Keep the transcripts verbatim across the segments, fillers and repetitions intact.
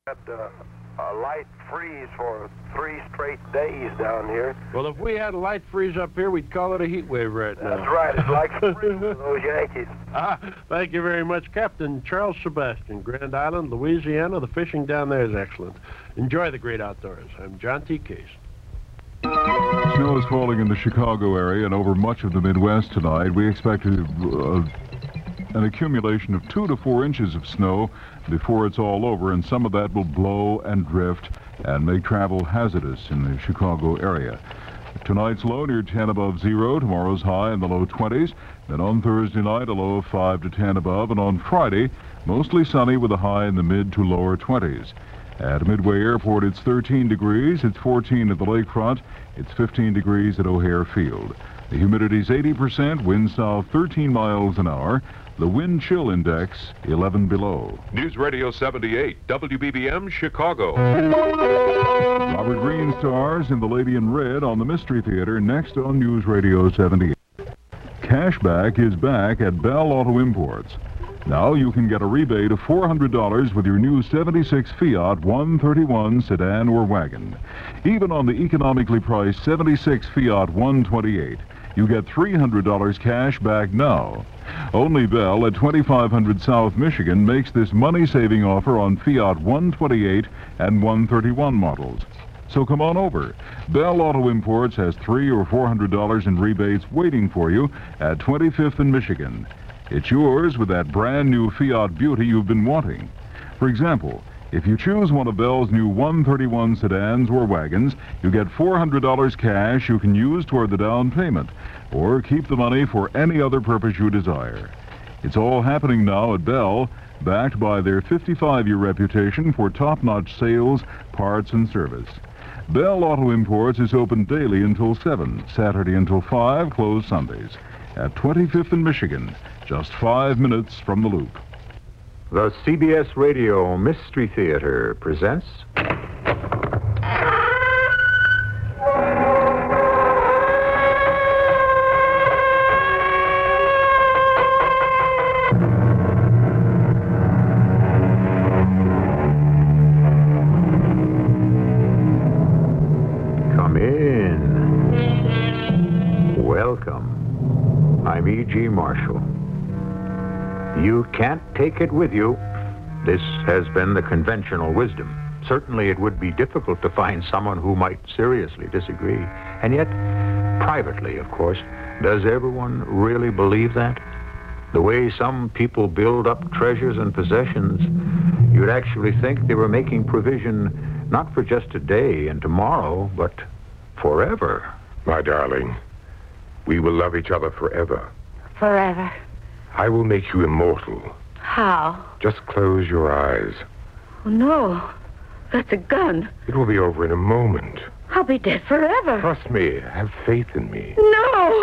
had uh, a light freeze for three straight days down here. Well, if we had a light freeze up here, we'd call it a heat wave right now. That's right. It's like spring for those Yankees. Ah, thank you very much, Captain Charles Sebastian, Grand Island, Louisiana. The fishing down there is excellent. Enjoy the great outdoors. I'm John T. Case. Snow is falling in the Chicago area and over much of the Midwest tonight. We expect a, uh, an accumulation of two to four inches of snow before it's all over, and some of that will blow and drift and make travel hazardous in the Chicago area. Tonight's low near ten above zero, tomorrow's high in the low twenties, then on Thursday night a low of five to ten above, and on Friday mostly sunny with a high in the mid to lower twenties. At Midway Airport, it's thirteen degrees. It's fourteen at the lakefront. It's fifteen degrees at O'Hare Field. The humidity's eighty percent, wind south thirteen miles an hour. The wind chill index, eleven below. News Radio seventy-eight, W B B M, Chicago. Robert Greene stars in The Lady in Red on the Mystery Theater, next on News Radio seventy-eight. Cashback is back at Bell Auto Imports. Now you can get a rebate of four hundred dollars with your new seventy-six Fiat one thirty-one sedan or wagon. Even on the economically priced seventy-six Fiat one twenty-eight, you get three hundred dollars cash back now. Only Bell at twenty-five hundred South Michigan makes this money-saving offer on Fiat one twenty-eight and one thirty-one models. So come on over. Bell Auto Imports has three or four hundred dollars in rebates waiting for you at twenty-fifth and Michigan. It's yours with that brand new Fiat Beauty you've been wanting. For example, if you choose one of Bell's new one thirty-one sedans or wagons, you get four hundred dollars cash you can use toward the down payment, or keep the money for any other purpose you desire. It's all happening now at Bell, backed by their fifty-five year reputation for top-notch sales, parts, and service. Bell Auto Imports is open daily until seven, Saturday until five, closed Sundays. At twenty-fifth and Michigan, just five minutes from the Loop. The C B S Radio Mystery Theater presents... Come in. Welcome. I'm E G. Marshall. You can't take it with you. This has been the conventional wisdom. Certainly it would be difficult to find someone who might seriously disagree. And yet, privately, of course, does everyone really believe that? The way some people build up treasures and possessions, you'd actually think they were making provision not for just today and tomorrow, but forever. My darling, we will love each other forever. Forever. I will make you immortal. How? Just close your eyes. Oh, no. That's a gun. It will be over in a moment. I'll be dead forever. Trust me. Have faith in me. No!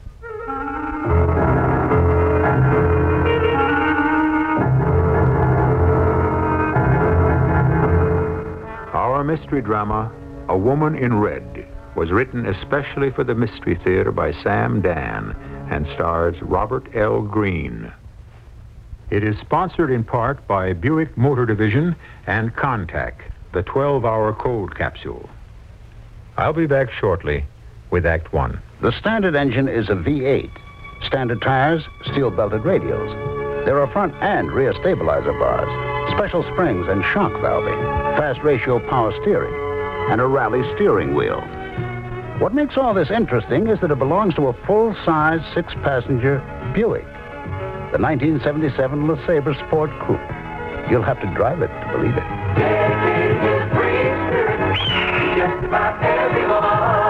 Our mystery drama, A Woman in Red, was written especially for the Mystery Theater by Sam Dan and stars Robert L. Greene. It is sponsored in part by Buick Motor Division and Contact, the twelve hour cold capsule. I'll be back shortly with Act One. The standard engine is a V eight. Standard tires, steel-belted radials. There are front and rear stabilizer bars, special springs and shock valving, fast ratio power steering, and a rally steering wheel. What makes all this interesting is that it belongs to a full-size, six-passenger Buick, the nineteen seventy-seven LeSabre Sport Coupe. You'll have to drive it to believe it. Just about everyone.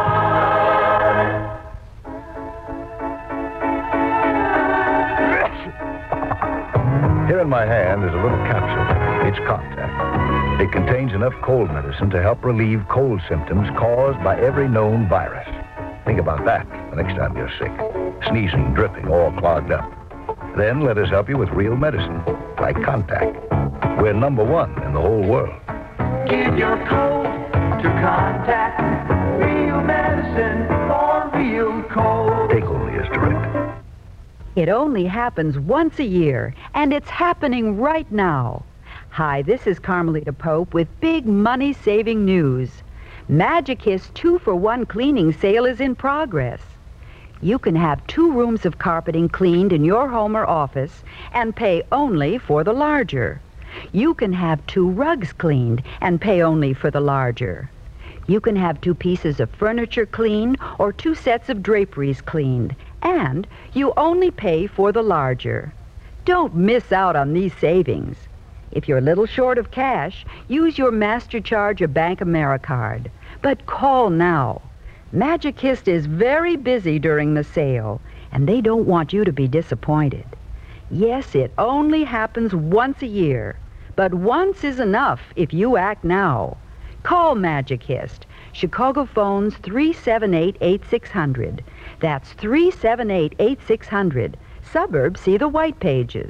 Here in my hand is a little capsule. It's Contact. It contains enough cold medicine to help relieve cold symptoms caused by every known virus. Think about that the next time you're sick. Sneezing, dripping, all clogged up. Then let us help you with real medicine, like Contact. We're number one in the whole world. Give your cold to Contact. Real medicine for real cold. Take only as directed. It only happens once a year, and it's happening right now. Hi, this is Carmelita Pope with big money-saving news. Magicist two-for-one cleaning sale is in progress. You can have two rooms of carpeting cleaned in your home or office and pay only for the larger. You can have two rugs cleaned and pay only for the larger. You can have two pieces of furniture cleaned or two sets of draperies cleaned, and you only pay for the larger. Don't miss out on these savings. If you're a little short of cash, use your MasterCharge or Bank AmeriCard. But call now. Magicist is very busy during the sale, and they don't want you to be disappointed. Yes, it only happens once a year, but once is enough if you act now. Call Magicist. Chicago phones three seven eight, eight six zero zero. That's three seven eight, eight six zero zero. Suburbs see the white pages.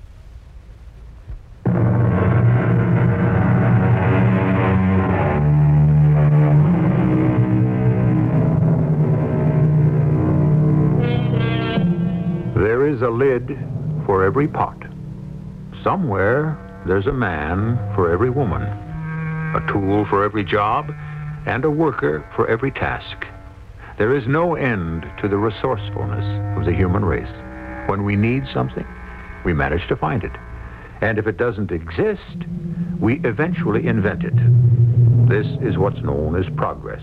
There is a lid for every pot. Somewhere there's a man for every woman, a tool for every job, and a worker for every task. There is no end to the resourcefulness of the human race. When we need something, we manage to find it. And if it doesn't exist, we eventually invent it. This is what's known as progress.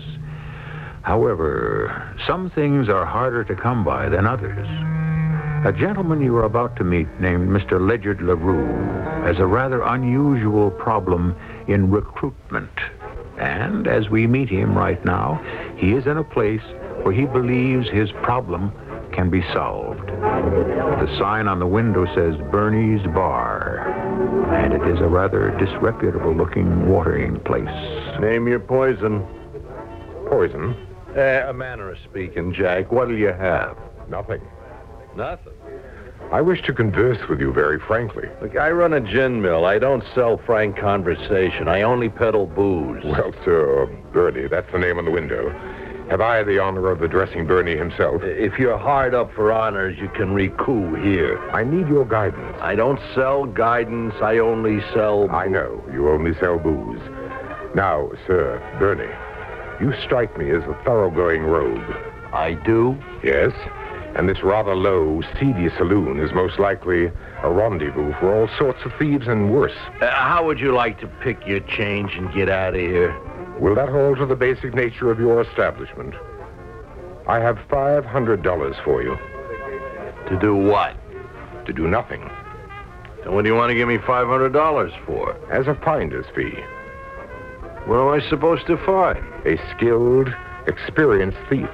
However, some things are harder to come by than others. A gentleman you are about to meet, named Mister Ledyard LaRue, has a rather unusual problem in recruitment. And as we meet him right now, he is in a place where he believes his problem can be solved. The sign on the window says Bernie's Bar, and it is a rather disreputable-looking watering place. Name your poison. Poison? Uh, a manner of speaking, Jack. What'll you have? Nothing. Nothing. I wish to converse with you very frankly. Look, I run a gin mill. I don't sell frank conversation. I only peddle booze. Well, sir, Bernie, that's the name on the window. Have I the honor of addressing Bernie himself? If you're hard up for honors, you can recoup here. I need your guidance. I don't sell guidance. I only sell... I know. You only sell booze. Now, sir, Bernie, you strike me as a thoroughgoing rogue. I do? Yes. And this rather low, seedy saloon is most likely a rendezvous for all sorts of thieves and worse. Uh, how would you like to pick your change and get out of here? Will that alter the basic nature of your establishment? I have five hundred dollars for you. To do what? To do nothing. And what do you want to give me five hundred dollars for? As a finder's fee. What am I supposed to find? A skilled, experienced thief.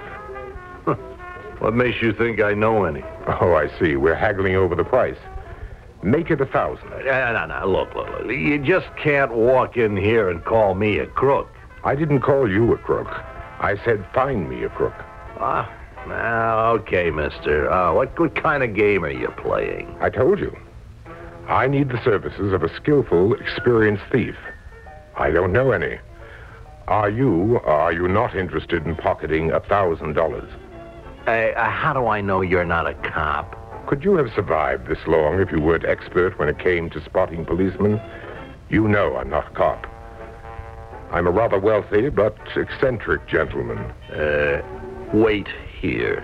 What makes you think I know any? Oh, I see. We're haggling over the price. Make it a thousand. No, no, no. Look, look, look. You just can't walk in here and call me a crook. I didn't call you a crook. I said find me a crook. Ah, uh, okay, mister. Uh, what, what kind of game are you playing? I told you. I need the services of a skillful, experienced thief. I don't know any. Are you, or are you not interested in pocketing a thousand dollars? Uh, how do I know you're not a cop? Could you have survived this long if you weren't expert when it came to spotting policemen? You know I'm not a cop. I'm a rather wealthy but eccentric gentleman. Uh, wait here.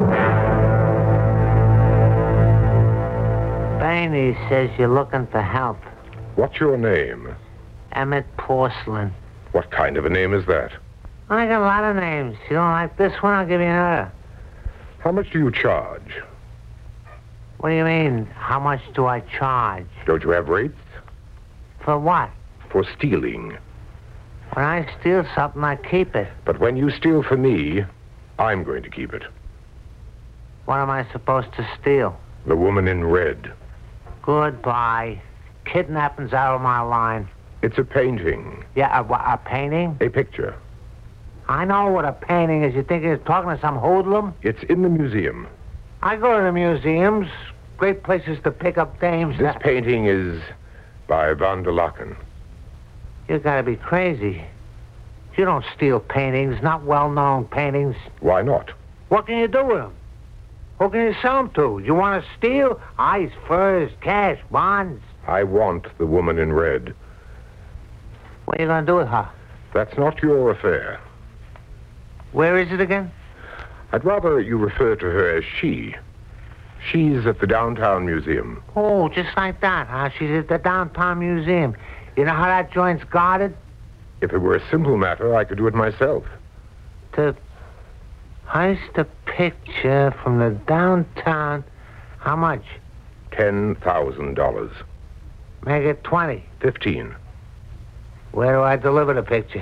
Bernie says you're looking for help. What's your name? Emmett Porcelain. What kind of a name is that? I got a lot of names. You don't like this one, I'll give you another. How much do you charge? What do you mean, how much do I charge? Don't you have rates? For what? For stealing. When I steal something, I keep it. But when you steal for me, I'm going to keep it. What am I supposed to steal? The woman in red. Goodbye. Kidnapping's out of my line. It's a painting. Yeah, a, a painting? A picture. I know what a painting is. You think you're talking to some hoodlum? It's in the museum. I go to the museums. Great places to pick up dames. This painting is by Van der Laken. You gotta be crazy. You don't steal paintings, not well-known paintings. Why not? What can you do with them? Who can you sell them to? You want to steal? Ice, furs, cash, bonds. I want the woman in red. What are you going to do with her? That's not your affair. Where is it again? I'd rather you refer to her as she. She's at the downtown museum. Oh, just like that, huh? She's at the downtown museum. You know how that joint's guarded? If it were a simple matter, I could do it myself. To heist a picture from the downtown, how much? Ten thousand dollars. Make it twenty. Fifteen. Where do I deliver the picture?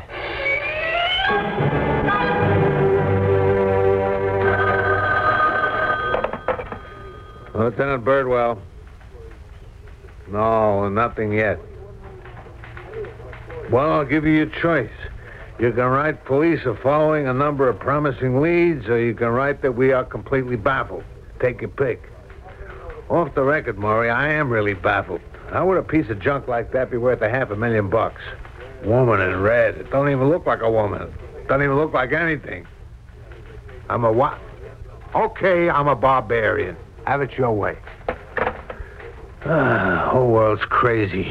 Lieutenant Birdwell. No, nothing yet. Well, I'll give you your choice. You can write police are following a number of promising leads, or you can write that we are completely baffled. Take your pick. Off the record, Maury, I am really baffled. How would a piece of junk like that be worth a half a million bucks? Woman in red. It don't even look like a woman. It doesn't even look like anything. I'm a what? Okay, I'm a barbarian. Have it your way. Ah, whole world's crazy.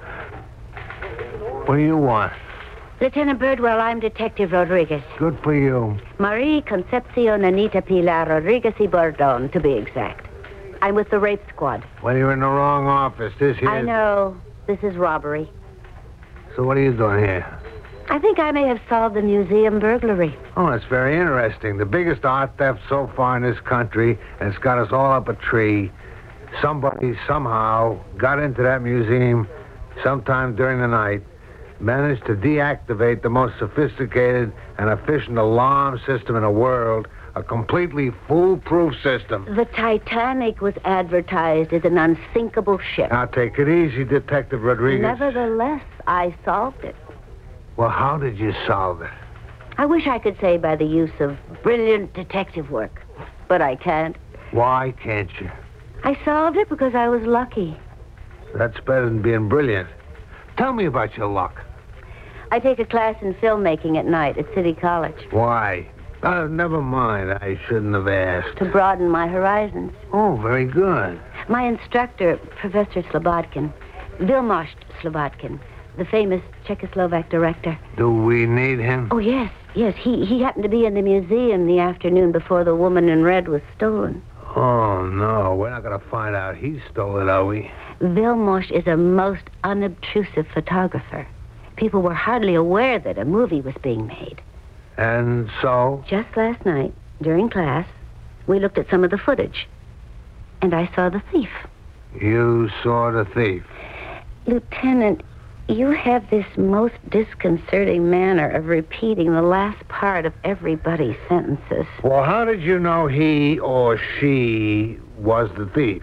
What do you want? Lieutenant Birdwell, I'm Detective Rodriguez. Good for you. Marie Concepcion Anita Pilar Rodriguez y Bordon, to be exact. I'm with the rape squad. Well, you're in the wrong office. This here... I know. This is robbery. So what are you doing here? I think I may have solved the museum burglary. Oh, that's very interesting. The biggest art theft so far in this country, and it's got us all up a tree. Somebody, somehow, got into that museum sometime during the night, managed to deactivate the most sophisticated and efficient alarm system in the world, a completely foolproof system. The Titanic was advertised as an unsinkable ship. Now, take it easy, Detective Rodriguez. Nevertheless, I solved it. Well, how did you solve it? I wish I could say by the use of brilliant detective work, but I can't. Why can't you? I solved it because I was lucky. That's better than being brilliant. Tell me about your luck. I take a class in filmmaking at night at City College. Why? Uh, never mind. I shouldn't have asked. To broaden my horizons. Oh, very good. My instructor, Professor Slobodkin, Vilmos Slobodkin, the famous Czechoslovak director. Do we need him? Oh, yes, yes. He, he happened to be in the museum the afternoon before the woman in red was stolen. Oh, no. We're not going to find out he stole it, are we? Vilmos is a most unobtrusive photographer. People were hardly aware that a movie was being made. And so? Just last night, during class, we looked at some of the footage. And I saw the thief. You saw the thief? Lieutenant, you have this most disconcerting manner of repeating the last part of everybody's sentences. Well, how did you know he or she was the thief?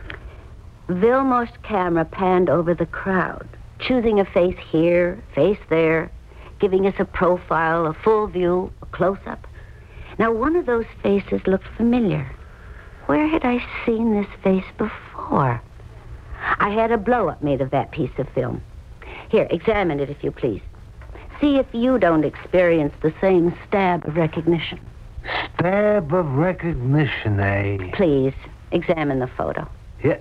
Vilmos' camera panned over the crowd, choosing a face here, face there, giving us a profile, a full view, a close-up. Now, one of those faces looked familiar. Where had I seen this face before? I had a blow-up made of that piece of film. Here, examine it, if you please. See if you don't experience the same stab of recognition. Stab of recognition, eh? Please, examine the photo. Yeah.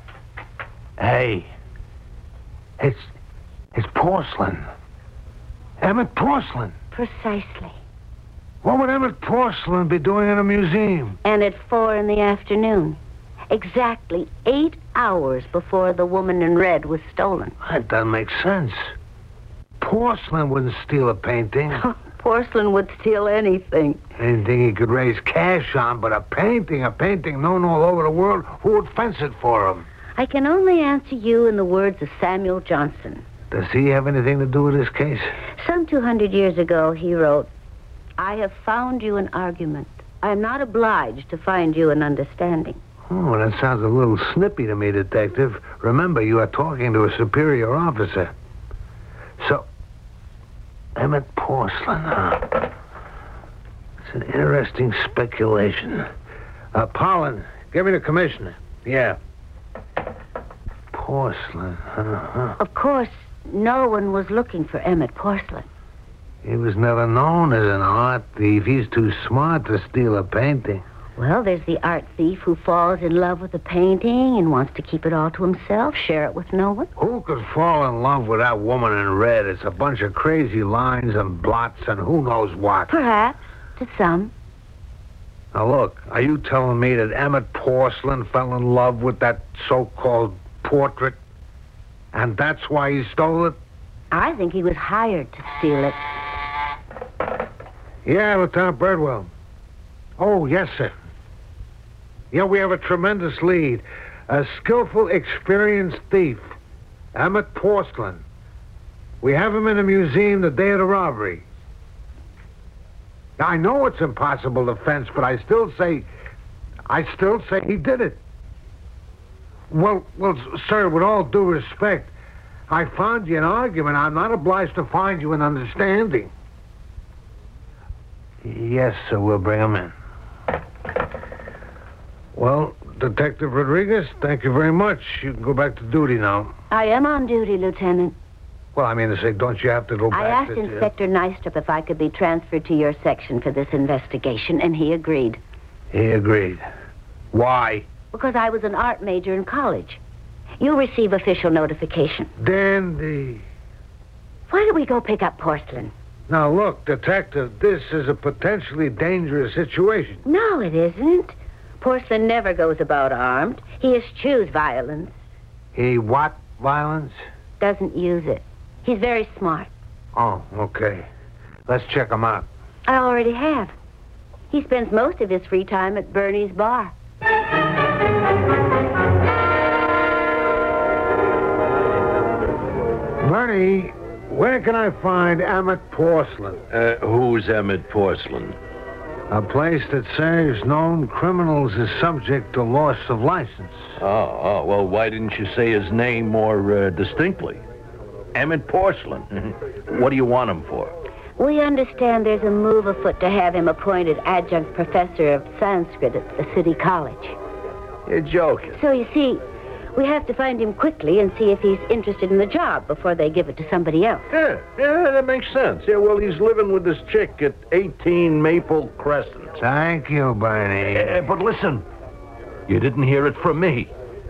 Hey, it's, it's porcelain. Emmett Porcelain. Precisely. What would Emmett Porcelain be doing in a museum? And at four in the afternoon. Exactly eight hours before the woman in red was stolen. That doesn't make sense. Porcelain wouldn't steal a painting. Porcelain would steal anything. Anything he could raise cash on, but a painting, a painting known all over the world, who would fence it for him? I can only answer you in the words of Samuel Johnson. Does he have anything to do with this case? Some two hundred years ago, he wrote, I have found you an argument. I am not obliged to find you an understanding. Oh, that sounds a little snippy to me, Detective. Remember, you are talking to a superior officer. So, Emmett Porcelain, huh? It's an interesting speculation. Uh, Pollen, give me the commissioner. Yeah. Porcelain, huh? Of course, no one was looking for Emmett Porcelain. He was never known as an art thief. He's too smart to steal a painting. Well, there's the art thief who falls in love with a painting and wants to keep it all to himself, share it with no one. Who could fall in love with that woman in red? It's a bunch of crazy lines and blots and who knows what. Perhaps, to some. Now, look, are you telling me that Emmett Porcelain fell in love with that so-called portrait? And that's why he stole it? I think he was hired to steal it. Yeah, Lieutenant Birdwell. Oh, yes, sir. Yeah, we have a tremendous lead. A skillful, experienced thief. Emmett Porcelain. We have him in a museum the day of the robbery. I know it's impossible defense, but I still say... I still say he did it. Well, well, sir, with all due respect, I found you an argument. I'm not obliged to find you an understanding. Yes, sir, we'll bring him in. Well, Detective Rodriguez, thank you very much. You can go back to duty now. I am on duty, Lieutenant. Well, I mean to say, don't you have to go back I asked to... Inspector Nystrup if I could be transferred to your section for this investigation, and he agreed. He agreed. Why? Because I was an art major in college. You'll receive official notification. Dandy. Why don't we go pick up Porcelain? Now, look, Detective, this is a potentially dangerous situation. No, it isn't. Porcelain never goes about armed. He eschews violence. He what violence? Doesn't use it. He's very smart. Oh, okay. Let's check him out. I already have. He spends most of his free time at Bernie's bar. Bernie, where can I find Emmett Porcelain? Uh, who's Emmett Porcelain? A place that serves known criminals is subject to loss of license. Oh, oh, well, why didn't you say his name more uh, distinctly? Emmett Porcelain. What do you want him for? We understand there's a move afoot to have him appointed adjunct professor of Sanskrit at the city college. You're joking. So, you see, we have to find him quickly and see if he's interested in the job before they give it to somebody else. Yeah, yeah, that makes sense. Yeah, well, he's living with this chick at eighteen Maple Crescent. Thank you, Bernie. Uh, but listen, you didn't hear it from me.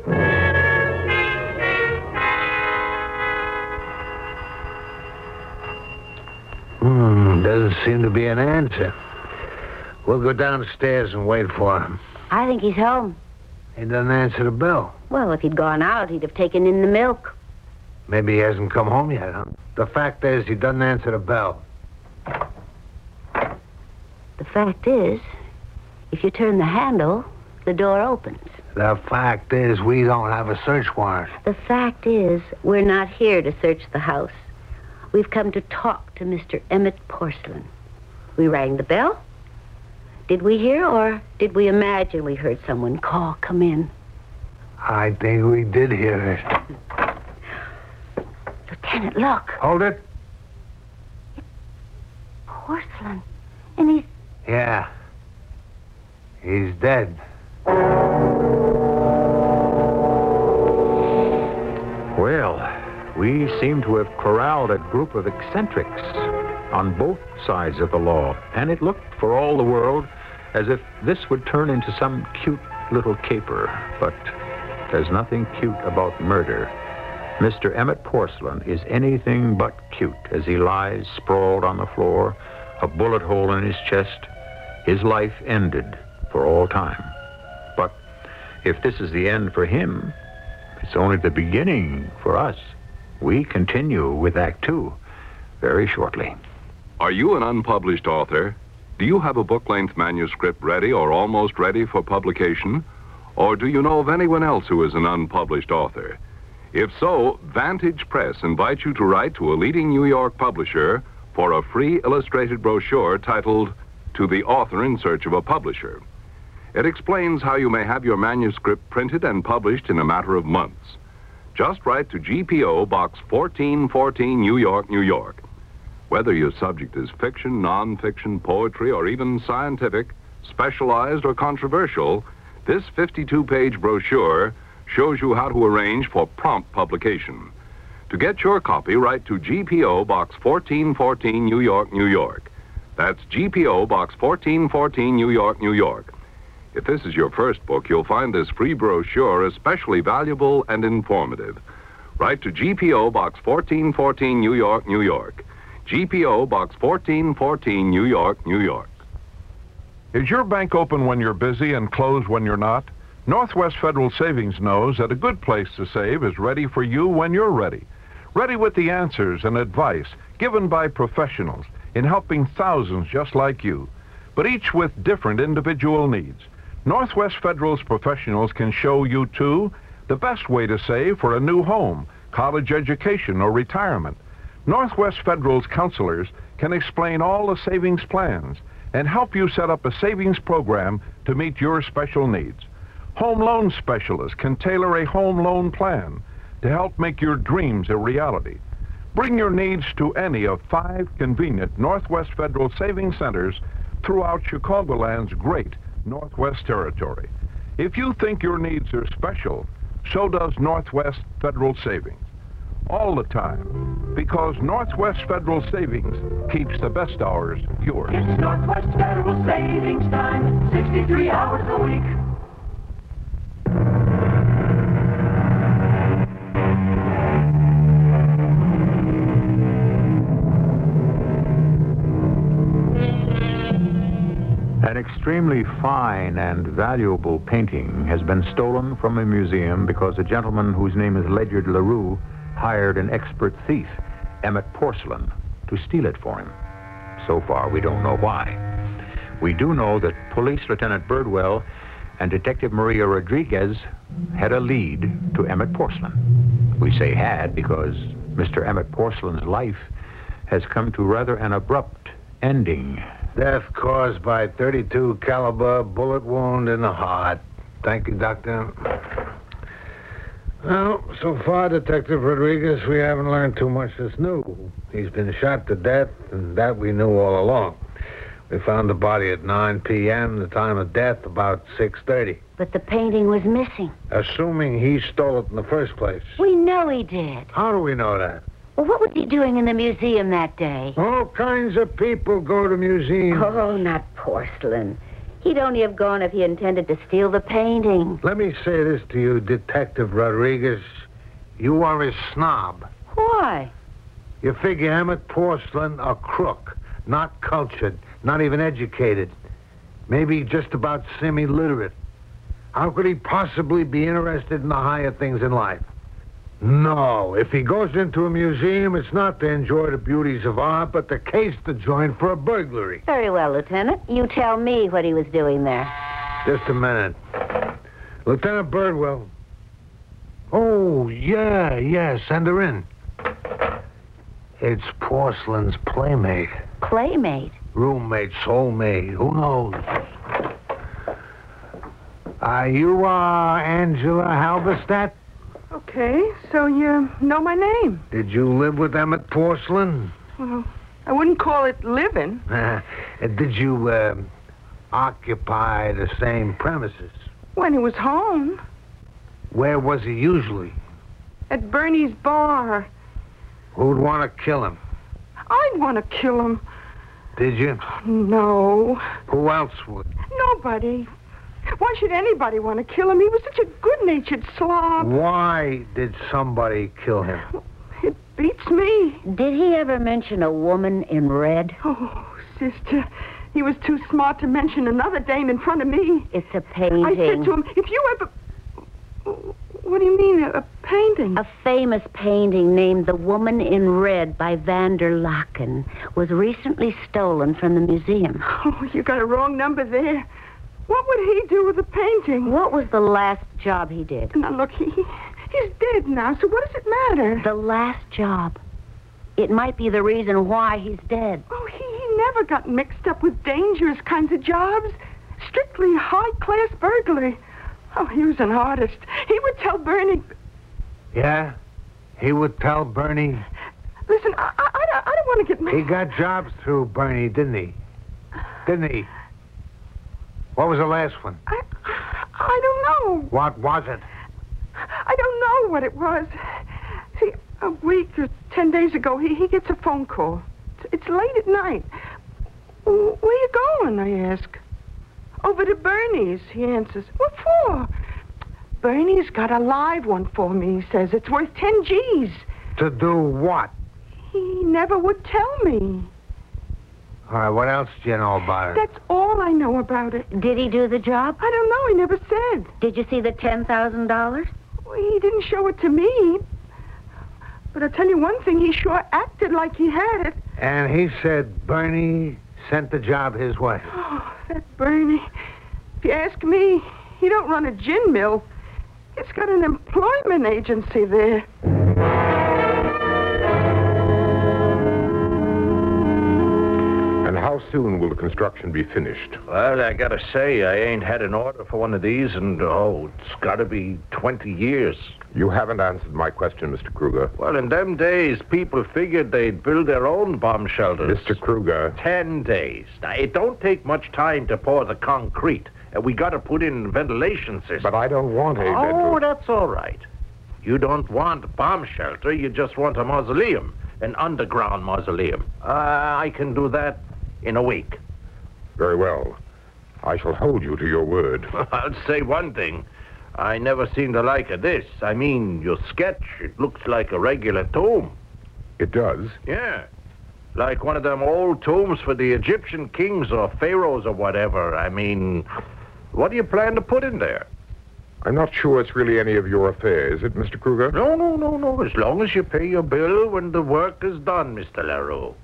Hmm, doesn't seem to be an answer. We'll go downstairs and wait for him. I think he's home. He doesn't answer the bell. Well, if he'd gone out, he'd have taken in the milk. Maybe he hasn't come home yet, huh? The fact is, he doesn't answer the bell. The fact is, if you turn the handle, the door opens. The fact is, we don't have a search warrant. The fact is, we're not here to search the house. We've come to talk to Mister Emmett Porcelain. We rang the bell. Did we hear, or did we imagine we heard someone call, come in? I think we did hear it. Lieutenant, look. Hold it. Porcelain. And he's... Yeah. He's dead. Well, we seem to have corralled a group of eccentrics on both sides of the law, and it looked for all the world as if this would turn into some cute little caper. But there's nothing cute about murder. Mister Emmett Porcelain is anything but cute as he lies sprawled on the floor, a bullet hole in his chest. His life ended for all time. But if this is the end for him, it's only the beginning for us. We continue with Act Two very shortly. Are you an unpublished author? Do you have a book-length manuscript ready or almost ready for publication? Or do you know of anyone else who is an unpublished author? If so, Vantage Press invites you to write to a leading New York publisher for a free illustrated brochure titled To the Author in Search of a Publisher. It explains how you may have your manuscript printed and published in a matter of months. Just write to G P O Box fourteen fourteen, New York, New York. Whether your subject is fiction, non-fiction, poetry, or even scientific, specialized, or controversial, this fifty-two page brochure shows you how to arrange for prompt publication. To get your copy, write to G P O Box fourteen fourteen, New York, New York. That's G P O Box fourteen fourteen, New York, New York. If this is your first book, you'll find this free brochure especially valuable and informative. Write to G P O Box fourteen fourteen, New York, New York. G P O Box fourteen fourteen, New York, New York. Is your bank open when you're busy and closed when you're not? Northwest Federal Savings knows that a good place to save is ready for you when you're ready. Ready with the answers and advice given by professionals in helping thousands just like you, but each with different individual needs. Northwest Federal's professionals can show you, too, the best way to save for a new home, college education, or retirement. Northwest Federal's counselors can explain all the savings plans and help you set up a savings program to meet your special needs. Home loan specialists can tailor a home loan plan to help make your dreams a reality. Bring your needs to any of five convenient Northwest Federal Savings Centers throughout Chicagoland's great Northwest Territory. If you think your needs are special, so does Northwest Federal Savings. All the time, because Northwest Federal Savings keeps the best hours yours. It's Northwest Federal Savings Time, sixty-three hours a week. An extremely fine and valuable painting has been stolen from a museum because a gentleman whose name is Ledyard LaRue hired an expert thief, Emmett Porcelain, to steal it for him. So far, we don't know why. We do know that Police Lieutenant Birdwell and Detective Maria Rodriguez had a lead to Emmett Porcelain. We say had because Mister Emmett Porcelain's life has come to rather an abrupt ending. Death caused by thirty-two caliber bullet wound in the heart. Thank you, Doctor. Well, so far, Detective Rodriguez, we haven't learned too much that's new. He's been shot to death, and that we knew all along. We found the body at nine p.m., the time of death about six thirty. But the painting was missing. Assuming he stole it in the first place. We know he did. How do we know that? Well, what was he doing in the museum that day? All kinds of people go to museums. Oh, not Porcelain. He'd only have gone if he intended to steal the painting. Let me say this to you, Detective Rodriguez. You are a snob. Why? You figure Emmett Porcelain a crook, not cultured, not even educated, maybe just about semi-literate. How could he possibly be interested in the higher things in life? No, if he goes into a museum, it's not to enjoy the beauties of art, but to case the joint for a burglary. Very well, Lieutenant. You tell me what he was doing there. Just a minute. Lieutenant Birdwell. Oh, yeah, yeah, send her in. It's Porcelain's playmate. Playmate? Roommate, soulmate, who knows? Are you, uh, Angela Halberstadt? Okay, so you know my name. Did you live with Emmett Porcelain? Well, I wouldn't call it living. Uh, did you uh, occupy the same premises? When he was home. Where was he usually? At Bernie's bar. Who'd want to kill him? I'd want to kill him. Did you? No. Who else would? Nobody. Why should anybody want to kill him? He was such a good-natured slob. Why did somebody kill him? It beats me. Did he ever mention a woman in red? Oh, sister, he was too smart to mention another dame in front of me. It's a painting. I said to him, if you ever... What do you mean, a, a painting? A famous painting named The Woman in Red by Van der Laken was recently stolen from the museum. Oh, you got a wrong number there. What would he do with the painting? What was the last job he did? Now, look, he, he's dead now, so what does it matter? The last job. It might be the reason why he's dead. Oh, he, he never got mixed up with dangerous kinds of jobs. Strictly high-class burglary. Oh, he was an artist. He would tell Bernie... Yeah? He would tell Bernie... Listen, I, I, I, I don't want to get mixed... He got jobs through Bernie, didn't he? Didn't he? What was the last one? I, I don't know. What was it? I don't know what it was. See, a week or ten days ago, he, he gets a phone call. It's, it's late at night. Where you going, I ask. Over to Bernie's, he answers. What for? Bernie's got a live one for me, he says. It's worth ten G's. To do what? He never would tell me. All right, what else do you know about it? That's all I know about it. Did he do the job? I don't know. He never said. Did you see the ten thousand dollars? Well, he didn't show it to me. But I'll tell you one thing. He sure acted like he had it. And he said Bernie sent the job his way. Oh, that Bernie. If you ask me, he don't run a gin mill. He's got an employment agency there. And how soon will the construction be finished? Well, I gotta say, I ain't had an order for one of these, and, oh, it's gotta be twenty years. You haven't answered my question, Mister Kruger. Well, in them days, people figured they'd build their own bomb shelters. Mister Kruger. Ten days. Now, it don't take much time to pour the concrete. And we gotta put in ventilation systems. But I don't want a Oh, bedroom. that's all right. You don't want a bomb shelter, you just want a mausoleum. An underground mausoleum. Uh, I can do that in a week. Very well. I shall hold you to your word. I'll say one thing. I never seen the like of this. I mean, your sketch, it looks like a regular tomb. It does? Yeah. Like one of them old tombs for the Egyptian kings or pharaohs or whatever. I mean, what do you plan to put in there? I'm not sure it's really any of your affair, is it, Mister Kruger? No, no, no, no. As long as you pay your bill when the work is done, Mister LaRue.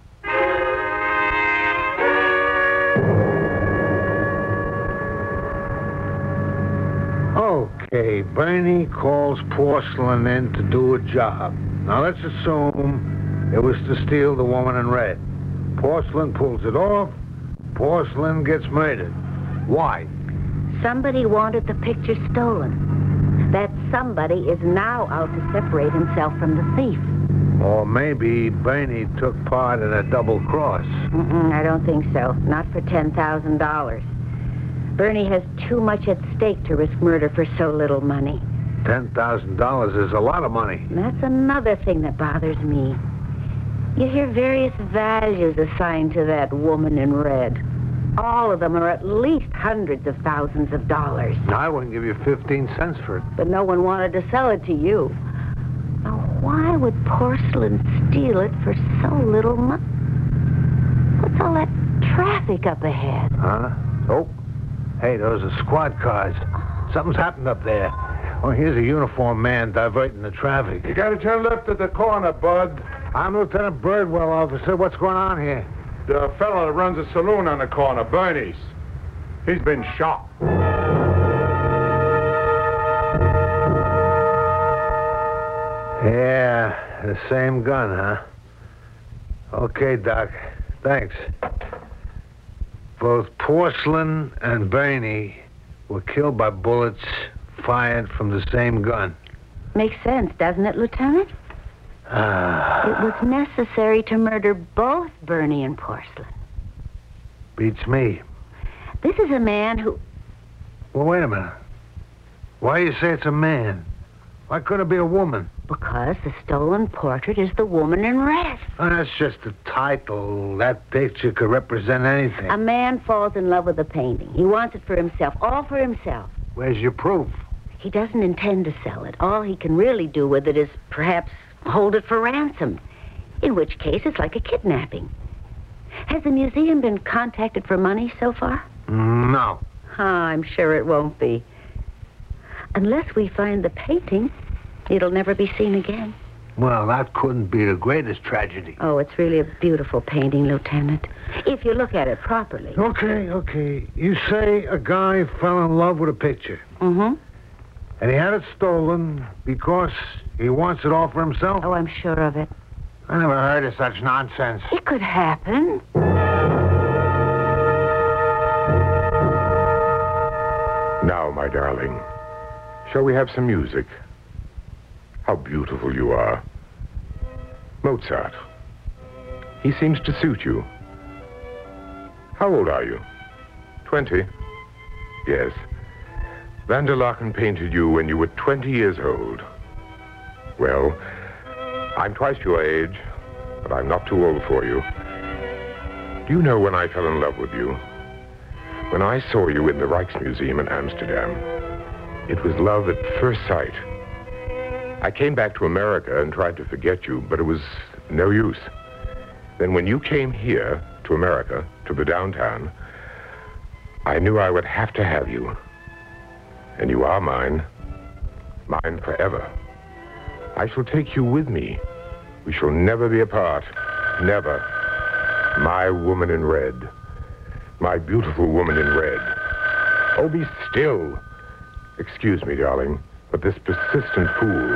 Okay, Bernie calls Porcelain in to do a job. Now, let's assume it was to steal the woman in red. Porcelain pulls it off. Porcelain gets murdered. Why? Somebody wanted the picture stolen. That somebody is now out to separate himself from the thief. Or maybe Bernie took part in a double cross. Mm-mm, I don't think so. Not for ten thousand dollars. Bernie has too much at stake to risk murder for so little money. ten thousand dollars is a lot of money. And that's another thing that bothers me. You hear various values assigned to that woman in red. All of them are at least hundreds of thousands of dollars. I wouldn't give you fifteen cents for it. But no one wanted to sell it to you. Now, why would Porcelain steal it for so little money? What's all that traffic up ahead? Huh? Oh. Hey, those are squad cars. Something's happened up there. Oh, here's a uniformed man diverting the traffic. You gotta turn left at the corner, Bud. I'm Lieutenant Birdwell, officer. What's going on here? The fellow that runs a saloon on the corner, Bernie's. He's been shot. Yeah, the same gun, huh? Okay, Doc. Thanks. Both Porcelain and Bernie were killed by bullets fired from the same gun. Makes sense, doesn't it, Lieutenant? Ah. It was necessary to murder both Bernie and Porcelain. Beats me. This is a man who... Well, wait a minute. Why do you say it's a man? Why couldn't it be a woman? Because the stolen portrait is the woman in red. Oh, that's just a title. That picture could represent anything. A man falls in love with a painting. He wants it for himself, all for himself. Where's your proof? He doesn't intend to sell it. All he can really do with it is perhaps hold it for ransom, in which case it's like a kidnapping. Has the museum been contacted for money so far? No. Oh, I'm sure it won't be. Unless we find the painting, it'll never be seen again. Well, that couldn't be the greatest tragedy. Oh, it's really a beautiful painting, Lieutenant, if you look at it properly. Okay, okay. You say a guy fell in love with a picture. Mm-hmm. And he had it stolen because he wants it all for himself? Oh, I'm sure of it. I never heard of such nonsense. It could happen. Now, my darling, shall we have some music? How beautiful you are. Mozart. He seems to suit you. How old are you? Twenty? Yes. Van der Laken painted you when you were twenty years old. Well, I'm twice your age, but I'm not too old for you. Do you know when I fell in love with you? When I saw you in the Rijksmuseum in Amsterdam, it was love at first sight. I came back to America and tried to forget you, but it was no use. Then when you came here to America, to the downtown, I knew I would have to have you. And you are mine. Mine forever. I shall take you with me. We shall never be apart. Never. My woman in red. My beautiful woman in red. Oh, be still. Excuse me, darling, but this persistent fool.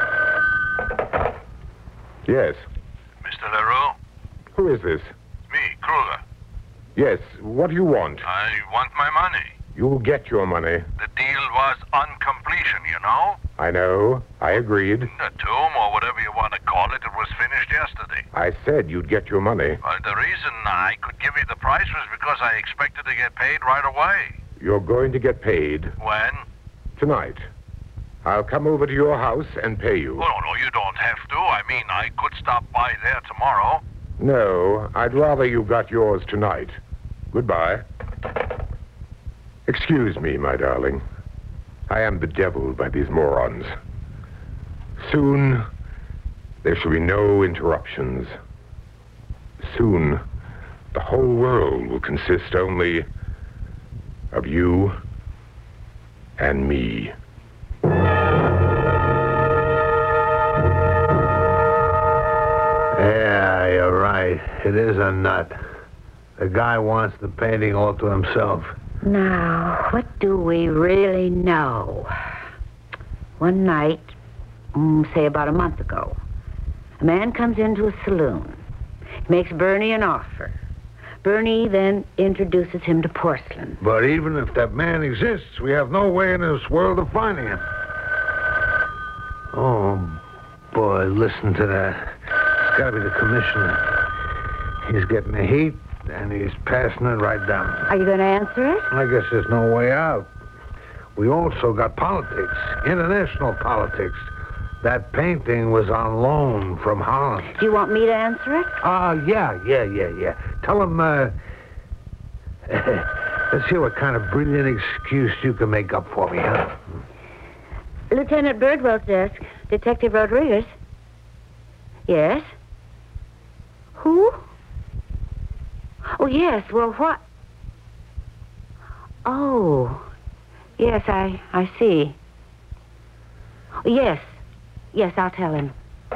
Yes. Mister LaRue? Who is this? Me, Kruger. Yes, what do you want? I want my money. You'll get your money. The deal was on completion, you know? I know. I agreed. The tomb, or whatever you want to call it, it was finished yesterday. I said you'd get your money. Well, the reason I could give you the price was because I expected to get paid right away. You're going to get paid. When? Tonight. I'll come over to your house and pay you. Oh, no, no, you don't have to. I mean, I could stop by there tomorrow. No, I'd rather you got yours tonight. Goodbye. Excuse me, my darling. I am bedeviled by these morons. Soon, there shall be no interruptions. Soon, the whole world will consist only of you and me. Yeah, you're right. It is a nut. The guy wants the painting all to himself. Now, what do we really know? One night, mm, say about a month ago, a man comes into a saloon. He makes Bernie an offer. Bernie then introduces him to Porcelain. But even if that man exists, we have no way in this world of finding him. Oh, boy, listen to that. It's got to be the commissioner. He's getting the heat, and he's passing it right down. Are you going to answer it? I guess there's no way out. We also got politics, international politics. That painting was on loan from Holland. Do you want me to answer it? Ah, uh, yeah, yeah, yeah, yeah. Tell him, uh... let's hear what kind of brilliant excuse you can make up for me, huh? Lieutenant Birdwell's desk. Detective Rodriguez. Yes? Who? Oh, yes. Well, what? Oh. Yes, I, I see. Yes. Yes, I'll tell him.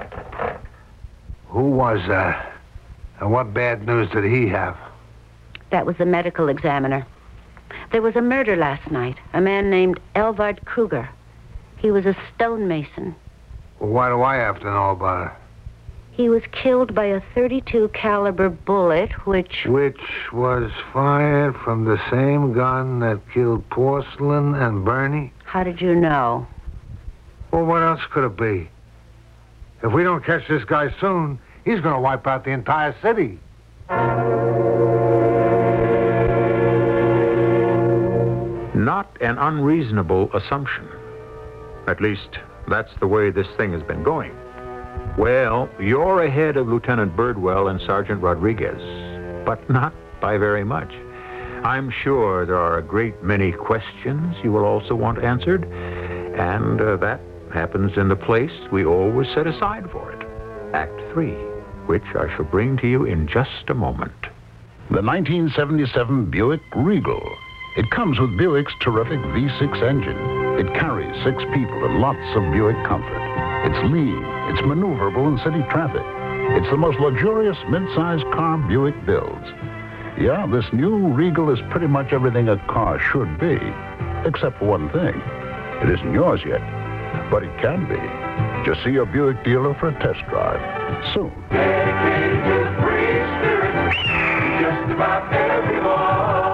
Who was that? And what bad news did he have? That was the medical examiner. There was a murder last night. A man named Elvard Kruger. He was a stonemason. Well, why do I have to know about it? He was killed by a thirty-two caliber bullet, which... Which was fired from the same gun that killed Porcelain and Bernie? How did you know? Well, what else could it be? If we don't catch this guy soon, he's going to wipe out the entire city. Not an unreasonable assumption. At least, that's the way this thing has been going. Well, you're ahead of Lieutenant Birdwell and Sergeant Rodriguez, but not by very much. I'm sure there are a great many questions you will also want answered, and uh, that happens in the place we always set aside for it, Act Three, which I shall bring to you in just a moment. The nineteen seventy-seven Buick Regal. It comes with Buick's terrific V six engine. It carries six people and lots of Buick comfort. It's lean, it's maneuverable in city traffic. It's the most luxurious mid-sized car Buick builds. Yeah, this new Regal is pretty much everything a car should be, except for one thing. It isn't yours yet, but it can be. Just see your Buick dealer for a test drive soon. Just about everyone.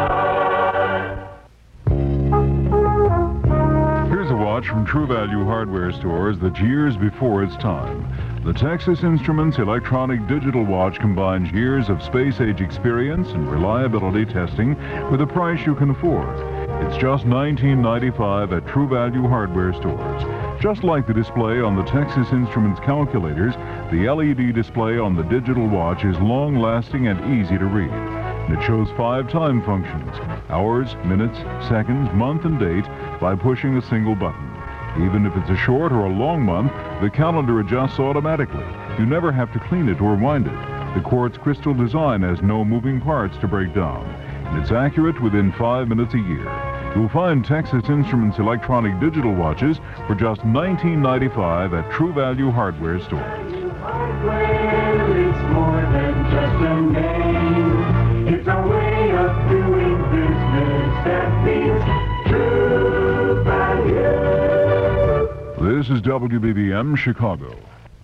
Here's a watch from True Value hardware stores that's years before its time. The Texas Instruments electronic digital watch combines years of space-age experience and reliability testing with a price you can afford. It's just nineteen ninety-five dollars at True Value hardware stores. Just like the display on the Texas Instruments calculators, the L E D display on the digital watch is long-lasting and easy to read. And it shows five time functions: hours, minutes, seconds, month, and date by pushing a single button. Even if it's a short or a long month, the calendar adjusts automatically. You never have to clean it or wind it. The quartz crystal design has no moving parts to break down, and it's accurate within five minutes a year. You'll find Texas Instruments electronic digital watches for just nineteen ninety-five dollars at True Value Hardware stores. Well, it's more than just a name. It's a way of doing business that means True Value. This is W B B M Chicago.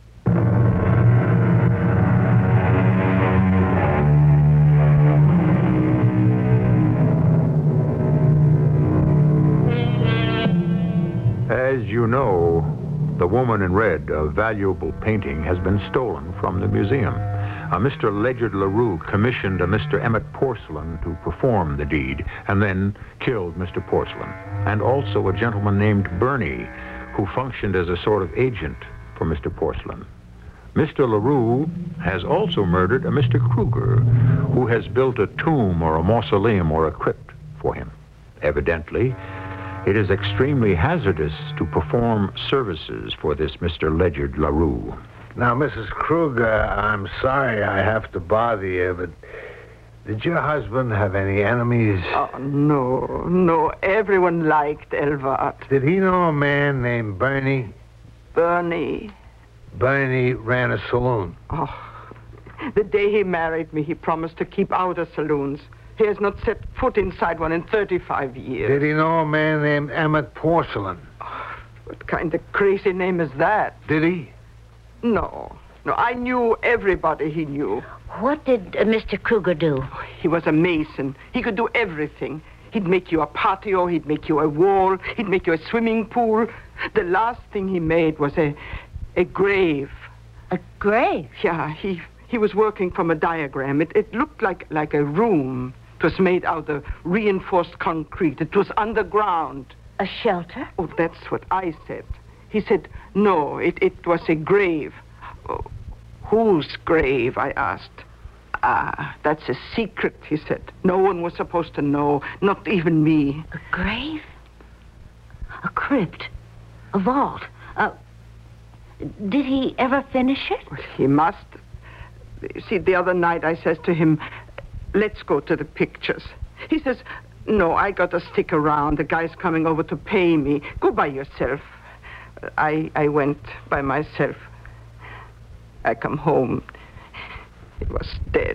As you know, The Woman in Red, a valuable painting, has been stolen from the museum. Uh, Mister Ledyard LaRue commissioned a Mister Emmett Porcelain to perform the deed and then killed Mister Porcelain, and also a gentleman named Bernie, who functioned as a sort of agent for Mister Porcelain. Mister LaRue has also murdered a Mister Kruger, who has built a tomb or a mausoleum or a crypt for him. Evidently, it is extremely hazardous to perform services for this Mister Ledyard LaRue. Now, Missus Kruger, I'm sorry I have to bother you, but did your husband have any enemies? Oh, no, no. Everyone liked Elvart. Did he know a man named Bernie? Bernie. Bernie ran a saloon. Oh, the day he married me, he promised to keep out of saloons. He has not set foot inside one in thirty-five years. Did he know a man named Emmett Porcelain? Oh, what kind of crazy name is that? Did he? No. No, I knew everybody he knew. What did uh, Mister Kruger do? He was a mason. He could do everything. He'd make you a patio, he'd make you a wall, he'd make you a swimming pool. The last thing he made was a a grave. A grave? Yeah, he he was working from a diagram. It it looked like like a room. It was made out of reinforced concrete. It was underground. A shelter? Oh, that's what I said. He said, no, it, it was a grave. Oh, whose grave, I asked. Ah, that's a secret, he said. No one was supposed to know, not even me. A grave? A crypt? A vault? Uh, did he ever finish it? Well, he must. You see, the other night I says to him, let's go to the pictures. He says, no, I got to stick around. The guy's coming over to pay me. Go by yourself. I I went by myself. I come home. He was dead.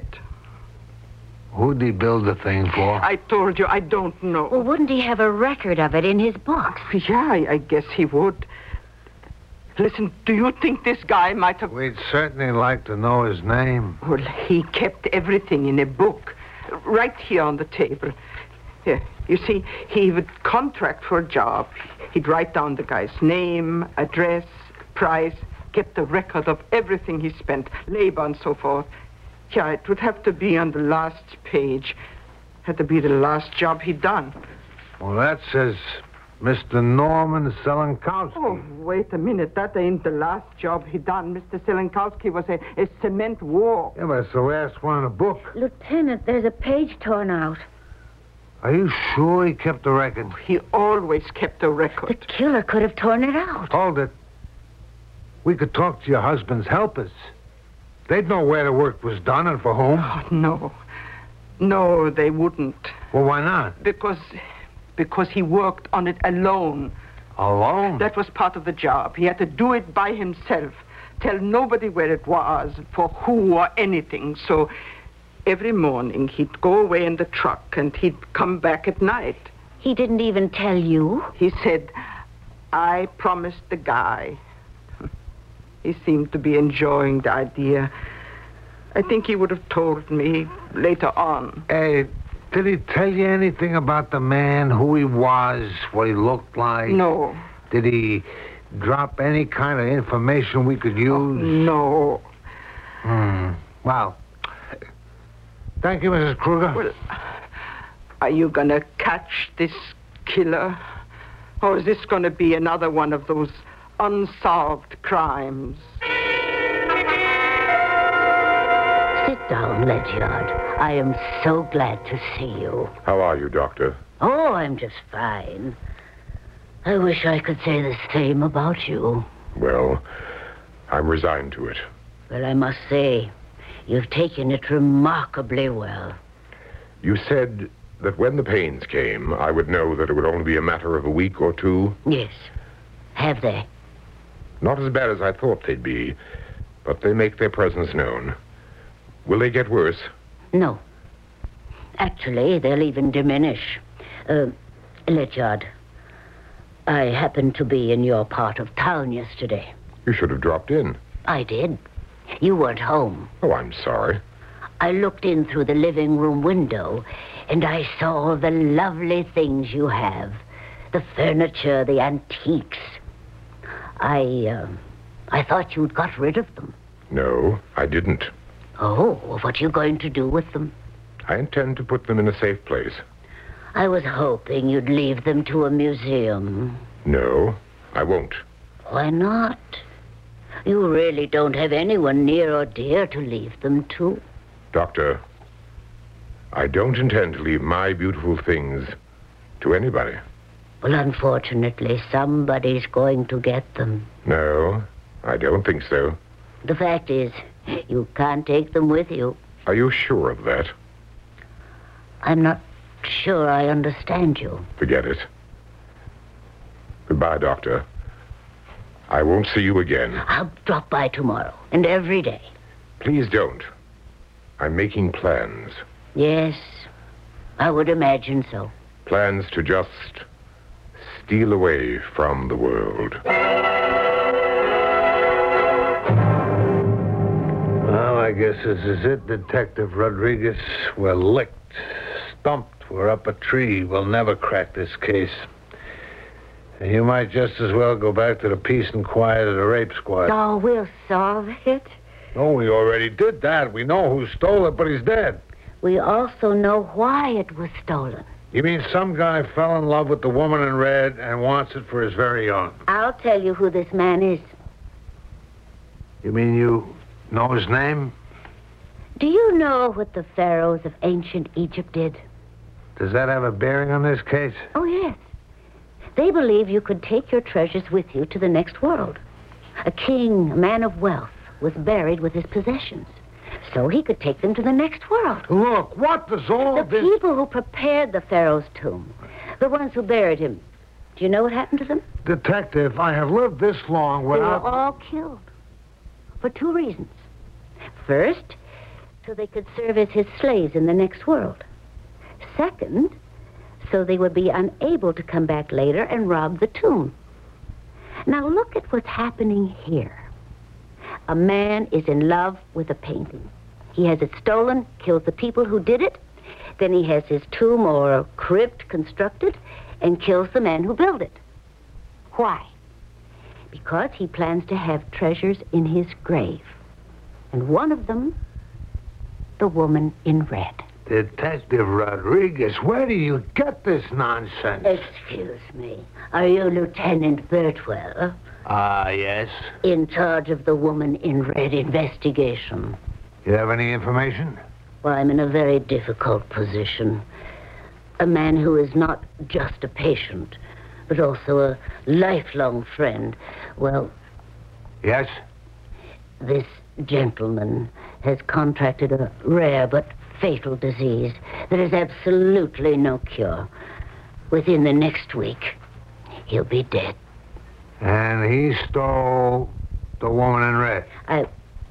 Who'd he build the thing for? I told you, I don't know. Well, wouldn't he have a record of it in his books? Yeah, I, I guess he would. Listen, do you think this guy might have... We'd certainly like to know his name. Well, he kept everything in a book, right here on the table. Here, you see, he would contract for a job. He'd write down the guy's name, address, price, kept a record of everything he spent, labor and so forth. Yeah, it would have to be on the last page. Had to be the last job he'd done. Well, that says Mister Norman Selenkowski. Oh, wait a minute. That ain't the last job he done. Mister Selenkowski was a, a cement wall. Yeah, but it's the last one in the book. Lieutenant, there's a page torn out. Are you sure he kept the record? He always kept a record. The killer could have torn it out. Hold it. We could talk to your husband's helpers. They'd know where the work was done and for whom. Oh, no. No, they wouldn't. Well, why not? Because... because he worked on it alone. Alone? That was part of the job. He had to do it by himself. Tell nobody where it was, for who or anything. So every morning he'd go away in the truck and he'd come back at night. He didn't even tell you? He said, I promised the guy. He seemed to be enjoying the idea. I think he would have told me later on. Hey, did he tell you anything about the man, who he was, what he looked like? No. Did he drop any kind of information we could use? Oh, no. Hmm. Well, thank you, Missus Kruger. Well, are you going to catch this killer? Or is this going to be another one of those unsolved crimes? Sit down. Ledyard. I am so glad to see you. How are you, Doctor? Oh, I'm just fine. I wish I could say the same about you. Well, I'm resigned to it. Well, I must say, you've taken it remarkably well. You said that when the pains came, I would know that it would only be a matter of a week or two? Yes. Have they? Not as bad as I thought they'd be, but they make their presence known. Will they get worse? No. Actually, they'll even diminish. Uh, Ledyard, I happened to be in your part of town yesterday. You should have dropped in. I did. You weren't home. Oh, I'm sorry. I looked in through the living room window, and I saw all the lovely things you have. The furniture, the antiques. I, uh, I thought you'd got rid of them. No, I didn't. Oh, well, what are you going to do with them? I intend to put them in a safe place. I was hoping you'd leave them to a museum. No, I won't. Why not? You really don't have anyone near or dear to leave them to. Doctor, I don't intend to leave my beautiful things to anybody. Well, unfortunately, somebody's going to get them. No, I don't think so. The fact is, you can't take them with you. Are you sure of that? I'm not sure I understand you. Forget it. Goodbye, Doctor. I won't see you again. I'll drop by tomorrow, and every day. Please don't. I'm making plans. Yes, I would imagine so. Plans to just steal away from the world. Well, I guess this is it, Detective Rodriguez. We're licked, stumped. We're up a tree. We'll never crack this case. And you might just as well go back to the peace and quiet of the rape squad. Oh, we'll solve it. No, we already did that. We know who stole it, but he's dead. We also know why it was stolen. You mean some guy fell in love with the woman in red and wants it for his very own? I'll tell you who this man is. You mean you know his name? Do you know what the pharaohs of ancient Egypt did? Does that have a bearing on this case? Oh, yes. They believe you could take your treasures with you to the next world. A king, a man of wealth, was buried with his possessions. So he could take them to the next world. Look, what does all the this... The people who prepared the pharaoh's tomb, the ones who buried him, do you know what happened to them? Detective, I have lived this long without... They were all killed. For two reasons. First, so they could serve as his slaves in the next world. Second, so they would be unable to come back later and rob the tomb. Now look at what's happening here. A man is in love with a painting. He has it stolen, kills the people who did it, then he has his tomb or crypt constructed and kills the man who built it. Why? Because he plans to have treasures in his grave. And one of them, the woman in red. Detective Rodriguez, where do you get this nonsense? Excuse me. Are you Lieutenant Birtwell? Ah, uh, yes. In charge of the woman in red investigation. You have any information? Well, I'm in a very difficult position. A man who is not just a patient, but also a lifelong friend. Well... Yes? This gentleman has contracted a rare but fatal disease that has absolutely no cure. Within the next week, he'll be dead. And he stole the woman in red? I...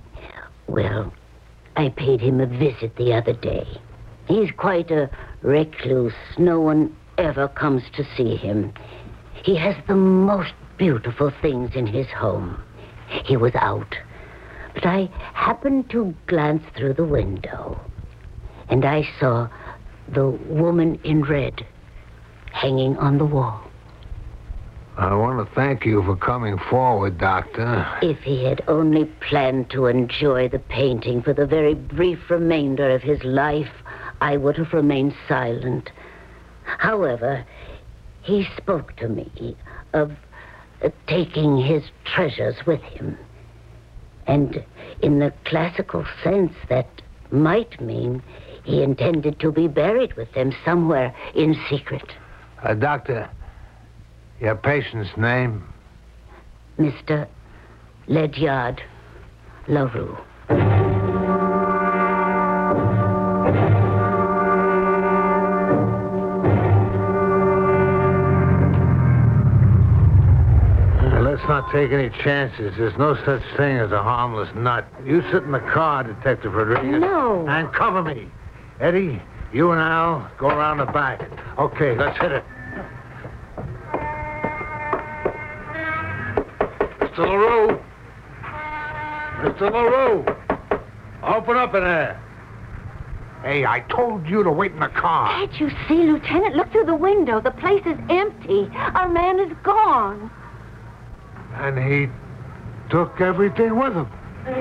Well, I paid him a visit the other day. He's quite a recluse. No one ever comes to see him. He has the most beautiful things in his home. He was out, but I happened to glance through the window, and I saw the woman in red hanging on the wall. I want to thank you for coming forward, Doctor. If he had only planned to enjoy the painting for the very brief remainder of his life, I would have remained silent. However, he spoke to me of uh, taking his treasures with him. And in the classical sense, that might mean he intended to be buried with them somewhere in secret. Uh, doctor, your patient's name? Mister Ledyard LaRue. Let's not take any chances. There's no such thing as a harmless nut. You sit in the car, Detective Rodriguez. No. And cover me. Eddie, you and Al go around the back. Okay, let's hit it. Mister LaRue. Mister LaRue. Open up in there. Hey, I told you to wait in the car. Can't you see, Lieutenant? Look through the window. The place is empty. Our man is gone. And he took everything with him.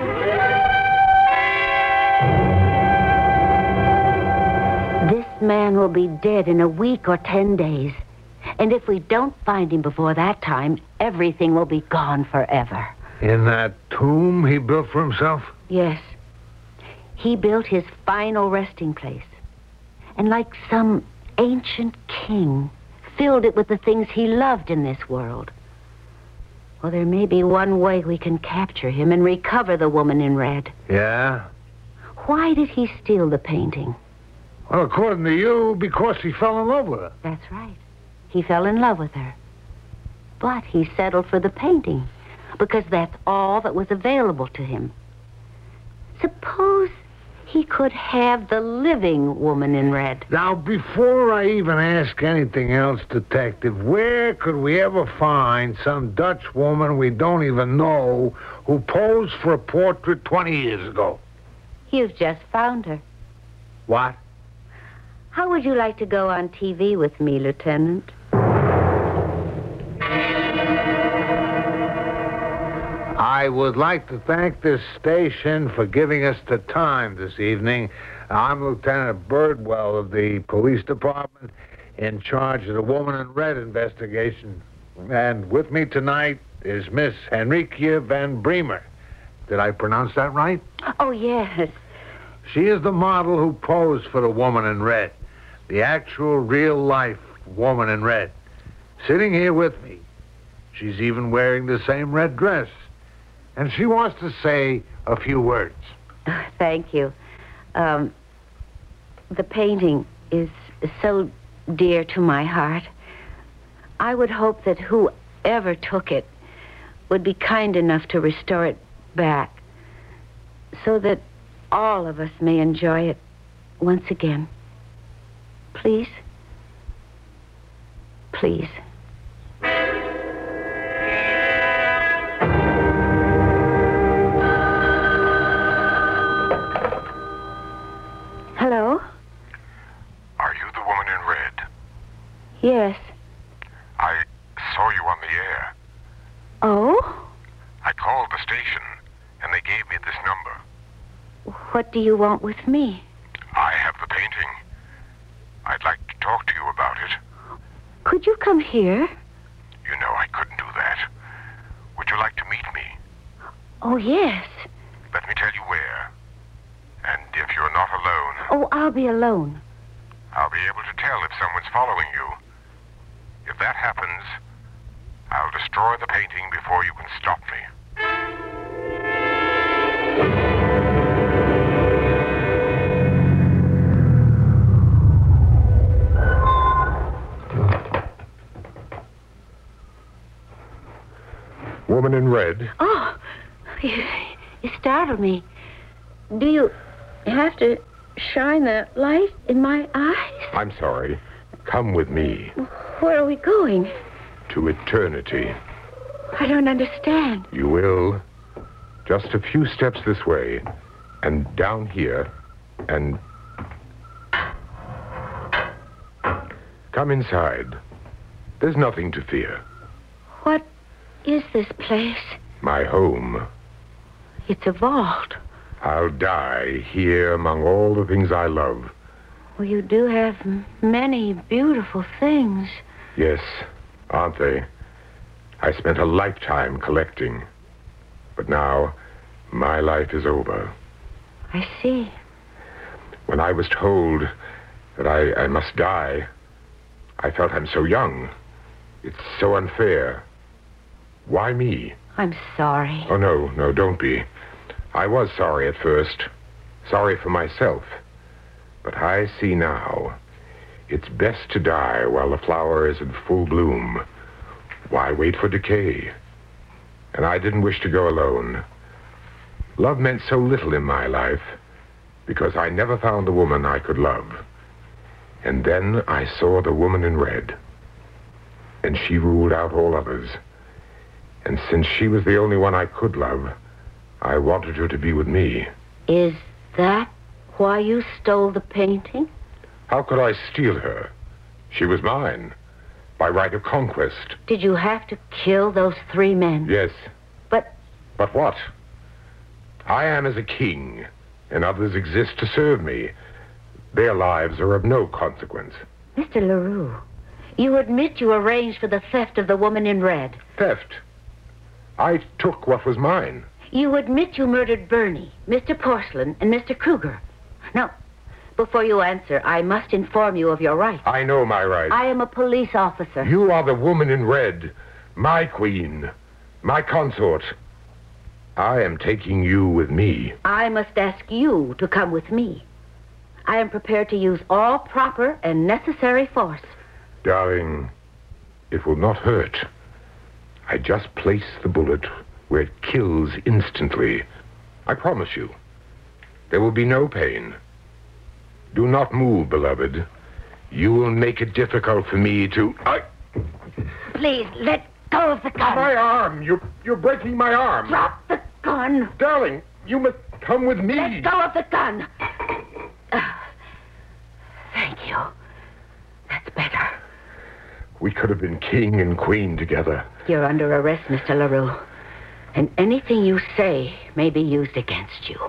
This man will be dead in a week or ten days. And if we don't find him before that time, everything will be gone forever. In that tomb he built for himself? Yes. He built his final resting place. And like some ancient king, filled it with the things he loved in this world. Well, there may be one way we can capture him and recover the woman in red. Yeah? Why did he steal the painting? Well, according to you, because he fell in love with her. That's right. He fell in love with her. But he settled for the painting because that's all that was available to him. Suppose he could have the living woman in red. Now, before I even ask anything else, Detective, where could we ever find some Dutch woman we don't even know who posed for a portrait twenty years ago? You've just found her. What? How would you like to go on T V with me, Lieutenant? I would like to thank this station for giving us the time this evening. I'm Lieutenant Birdwell of the police department in charge of the Woman in Red investigation. And with me tonight is Miss Henrikia Van Bremer. Did I pronounce that right? Oh, yes. She is the model who posed for the Woman in Red, the actual real-life Woman in Red. Sitting here with me. She's even wearing the same red dress. And she wants to say a few words. Thank you. Um, the painting is so dear to my heart. I would hope that whoever took it would be kind enough to restore it back so that all of us may enjoy it once again. Please? Please. Hello? Are you the woman in red? Yes. I saw you on the air. Oh? I called the station, and they gave me this number. What do you want with me? I have the painting. I'd like to talk to you about it. Could you come here? You know I couldn't do that. Would you like to meet me? Oh, yes. Let me tell you where. And if you're not alone, Oh, I'll be alone. I'll be able to tell if someone's following you. If that happens, I'll destroy the painting before you can stop me. Woman in red. Oh, you, you startled me. Do you have to shine that light in my eyes? I'm sorry. Come with me Where are we going? to eternity. I don't understand. You will. Just a few steps this way, and down here, and... Come inside. There's nothing to fear. What is this place? My home. It's a vault. I'll die here among all the things I love. Well, you do have m- many beautiful things. Yes, aren't they? I spent a lifetime collecting. But now, my life is over. I see. When I was told that I, I must die, I felt I'm so young. It's so unfair. Why me? I'm sorry. Oh, no, no, don't be. I was sorry at first. Sorry for myself. But I see now. It's best to die while the flower is in full bloom. Why wait for decay? And I didn't wish to go alone. Love meant so little in my life because I never found the woman I could love. And then I saw the woman in red. And she ruled out all others. And since she was the only one I could love, I wanted her to be with me. Is that why you stole the painting? How could I steal her? She was mine, by right of conquest. Did you have to kill those three men? Yes. But... But what? I am as a king, and others exist to serve me. Their lives are of no consequence. Mister LaRue, you admit you arranged for the theft of the woman in red. Theft? I took what was mine. You admit you murdered Bernie, Mister Porcelain, and Mister Kruger. Now, before you answer, I must inform you of your rights. I know my rights. I am a police officer. You are the woman in red, my queen, my consort. I am taking you with me. I must ask you to come with me. I am prepared to use all proper and necessary force. Darling, it will not hurt. I just place the bullet where it kills instantly. I promise you. There will be no pain. Do not move, beloved. You will make it difficult for me to... I... Please, let go of the gun. My arm! You're, you're breaking my arm. Drop the gun. Darling, you must come with me. Let go of the gun. Uh, thank you. That's better. We could have been king and queen together. You're under arrest, Mister LaRue. And anything you say may be used against you.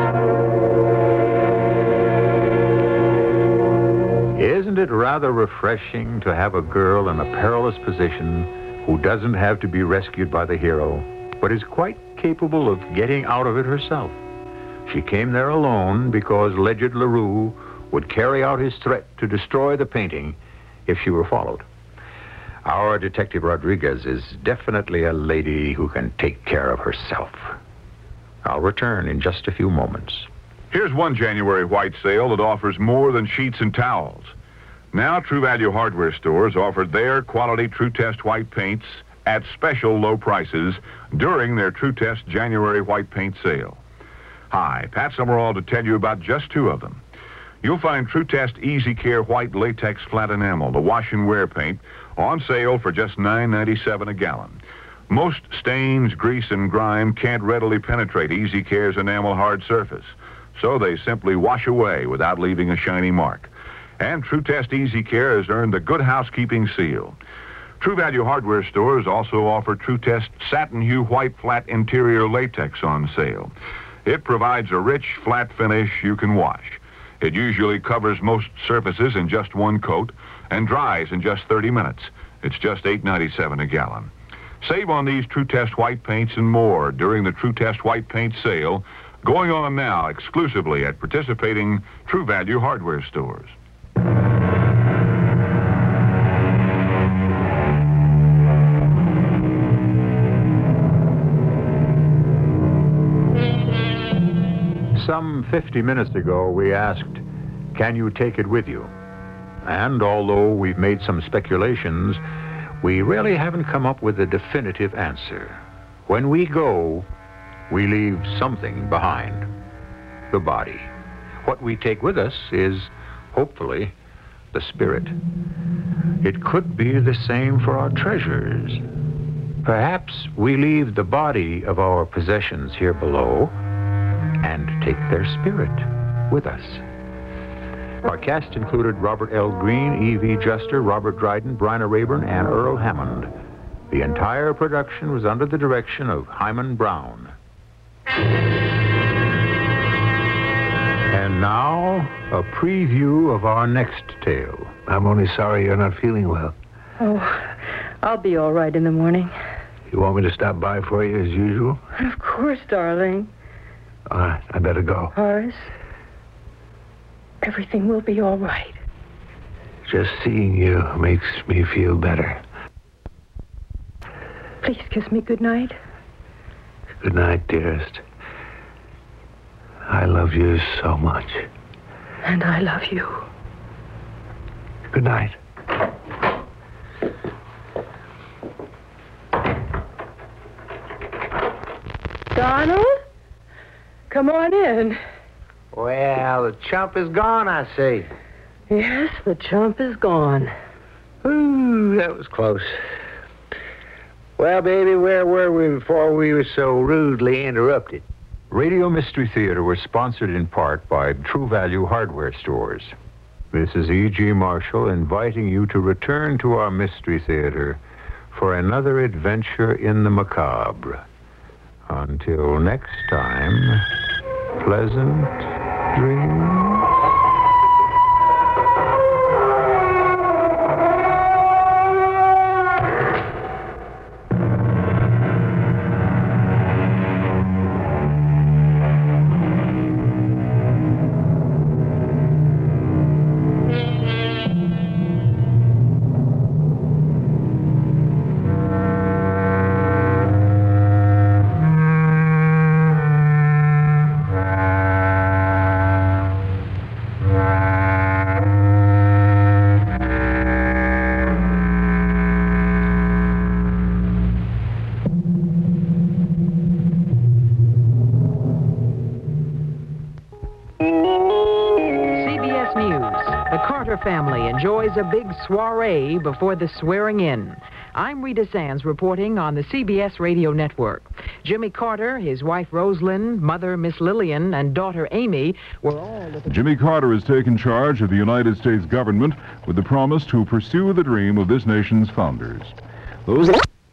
Isn't it rather refreshing to have a girl in a perilous position who doesn't have to be rescued by the hero, but is quite capable of getting out of it herself? She came there alone because Ledyard LaRue would carry out his threat to destroy the painting if she were followed. Our Detective Rodriguez is definitely a lady who can take care of herself. I'll return in just a few moments. Here's one January white sale that offers more than sheets and towels. Now, True Value hardware stores offer their quality True Test white paints at special low prices during their True Test January white paint sale. Hi, Pat Summerall to tell you about just two of them. You'll find True Test Easy Care white latex flat enamel, the wash and wear paint, on sale for just nine ninety-seven a gallon. Most stains, grease, and grime can't readily penetrate Easy Care's enamel hard surface, so they simply wash away without leaving a shiny mark. And True Test Easy Care has earned the Good Housekeeping seal. True Value hardware stores also offer True Test Satin Hue White Flat Interior Latex on sale. It provides a rich, flat finish you can wash. It usually covers most surfaces in just one coat and dries in just thirty minutes. It's just eight ninety-seven a gallon. Save on these True Test white paints and more during the True Test white paint sale going on now exclusively at participating True Value hardware stores. Some fifty minutes ago, we asked, can you take it with you? And although we've made some speculations, we really haven't come up with a definitive answer. When we go, we leave something behind. The body. What we take with us is, hopefully, the spirit. It could be the same for our treasures. Perhaps we leave the body of our possessions here below and take their spirit with us. Our cast included Robert L. Green, E V. Juster, Robert Dryden, Bryna Rayburn, and Earl Hammond. The entire production was under the direction of Hyman Brown. And now, a preview of our next tale. I'm only sorry you're not feeling well. Oh, I'll be all right in the morning. You want me to stop by for you as usual? Of course, darling. All right, I better go. Horace? Everything will be all right. Just seeing you makes me feel better. Please kiss me goodnight. Good night, dearest. I love you so much. And I love you. Good night. Donald? Come on in. Well, the chump is gone, I see. Yes, the chump is gone. Ooh, that was close. Well, baby, where were we before we were so rudely interrupted? Radio Mystery Theater was sponsored in part by True Value Hardware Stores. This is E G. Marshall inviting you to return to our Mystery Theater for another adventure in the macabre. Until next time, pleasant dreams. Family enjoys a big soiree before the swearing in. I'm Rita Sands reporting on the C B S Radio Network. Jimmy Carter, his wife Rosalind, mother Miss Lillian, and daughter Amy were all at the... Jimmy Carter has taken charge of the United States government with the promise to pursue the dream of this nation's founders. Those...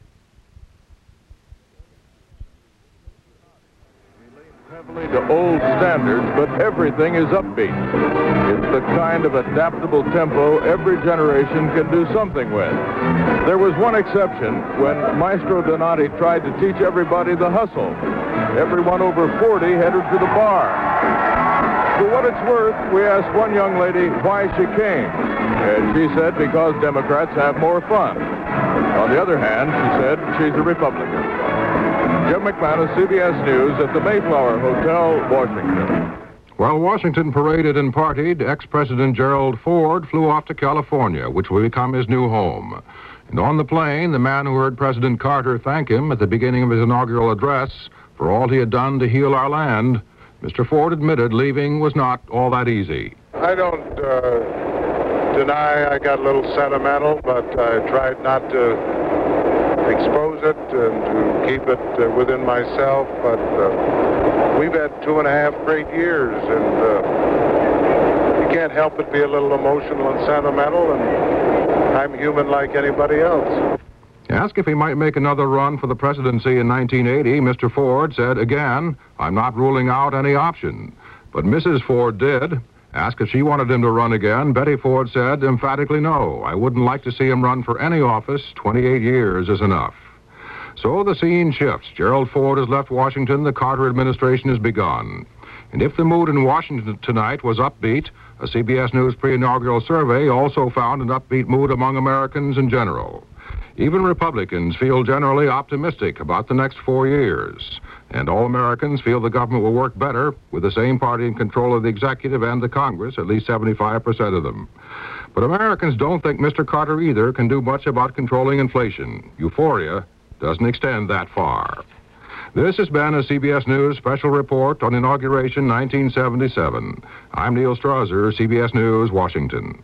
to old standards, but everything is upbeat. It's the kind of adaptable tempo every generation can do something with. There was one exception when Maestro Donati tried to teach everybody the hustle. Everyone over forty headed to the bar. For what it's worth, we asked one young lady why she came. And she said because Democrats have more fun. On the other hand, she said she's a Republican. Jim McManus, C B S News, at the Mayflower Hotel, Washington. While Washington paraded and partied, ex-President Gerald Ford flew off to California, which will become his new home. And on the plane, the man who heard President Carter thank him at the beginning of his inaugural address for all he had done to heal our land, Mister Ford admitted leaving was not all that easy. I don't uh, deny I got a little sentimental, but I tried not to expose it and to keep it uh, within myself. But uh, we've had two and a half great years, and uh, you can't help but be a little emotional and sentimental, and I'm human like anybody else. Asked if he might make another run for the presidency in nineteen eighty, Mister Ford said, again, I'm not ruling out any option. But Missus Ford did. Asked if she wanted him to run again, Betty Ford said emphatically no. I wouldn't like to see him run for any office. twenty-eight years is enough. So the scene shifts. Gerald Ford has left Washington. The Carter administration has begun. And if the mood in Washington tonight was upbeat, a C B S News pre-inaugural survey also found an upbeat mood among Americans in general. Even Republicans feel generally optimistic about the next four years. And all Americans feel the government will work better with the same party in control of the executive and the Congress, at least seventy-five percent of them. But Americans don't think Mister Carter either can do much about controlling inflation. Euphoria doesn't extend that far. This has been a C B S News special report on Inauguration nineteen seventy-seven. I'm Neil Strasser, C B S News, Washington.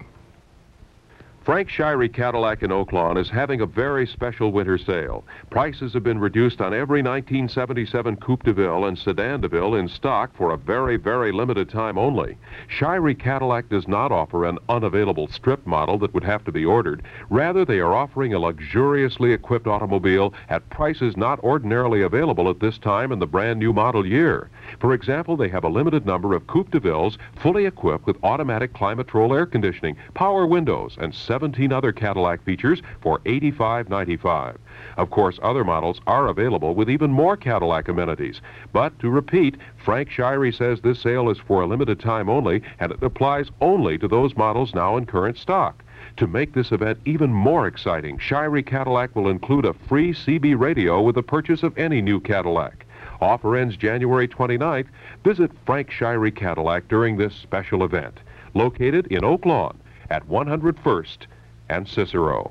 Frank Shirey Cadillac in Oak Lawn is having a very special winter sale. Prices have been reduced on every nineteen seventy-seven Coupe de Ville and Sedan de Ville in stock for a very, very limited time only. Shirey Cadillac does not offer an unavailable strip model that would have to be ordered. Rather, they are offering a luxuriously equipped automobile at prices not ordinarily available at this time in the brand new model year. For example, they have a limited number of Coupe de Villes fully equipped with automatic Climatrol air conditioning, power windows, and seven seventeen other Cadillac features for eighty-five ninety-five. Of course, other models are available with even more Cadillac amenities. But to repeat, Frank Shirey says this sale is for a limited time only, and it applies only to those models now in current stock. To make this event even more exciting, Shirey Cadillac will include a free C B radio with the purchase of any new Cadillac. Offer ends January twenty-ninth. Visit Frank Shirey Cadillac during this special event, located in Oak Lawn at one hundred first and Cicero.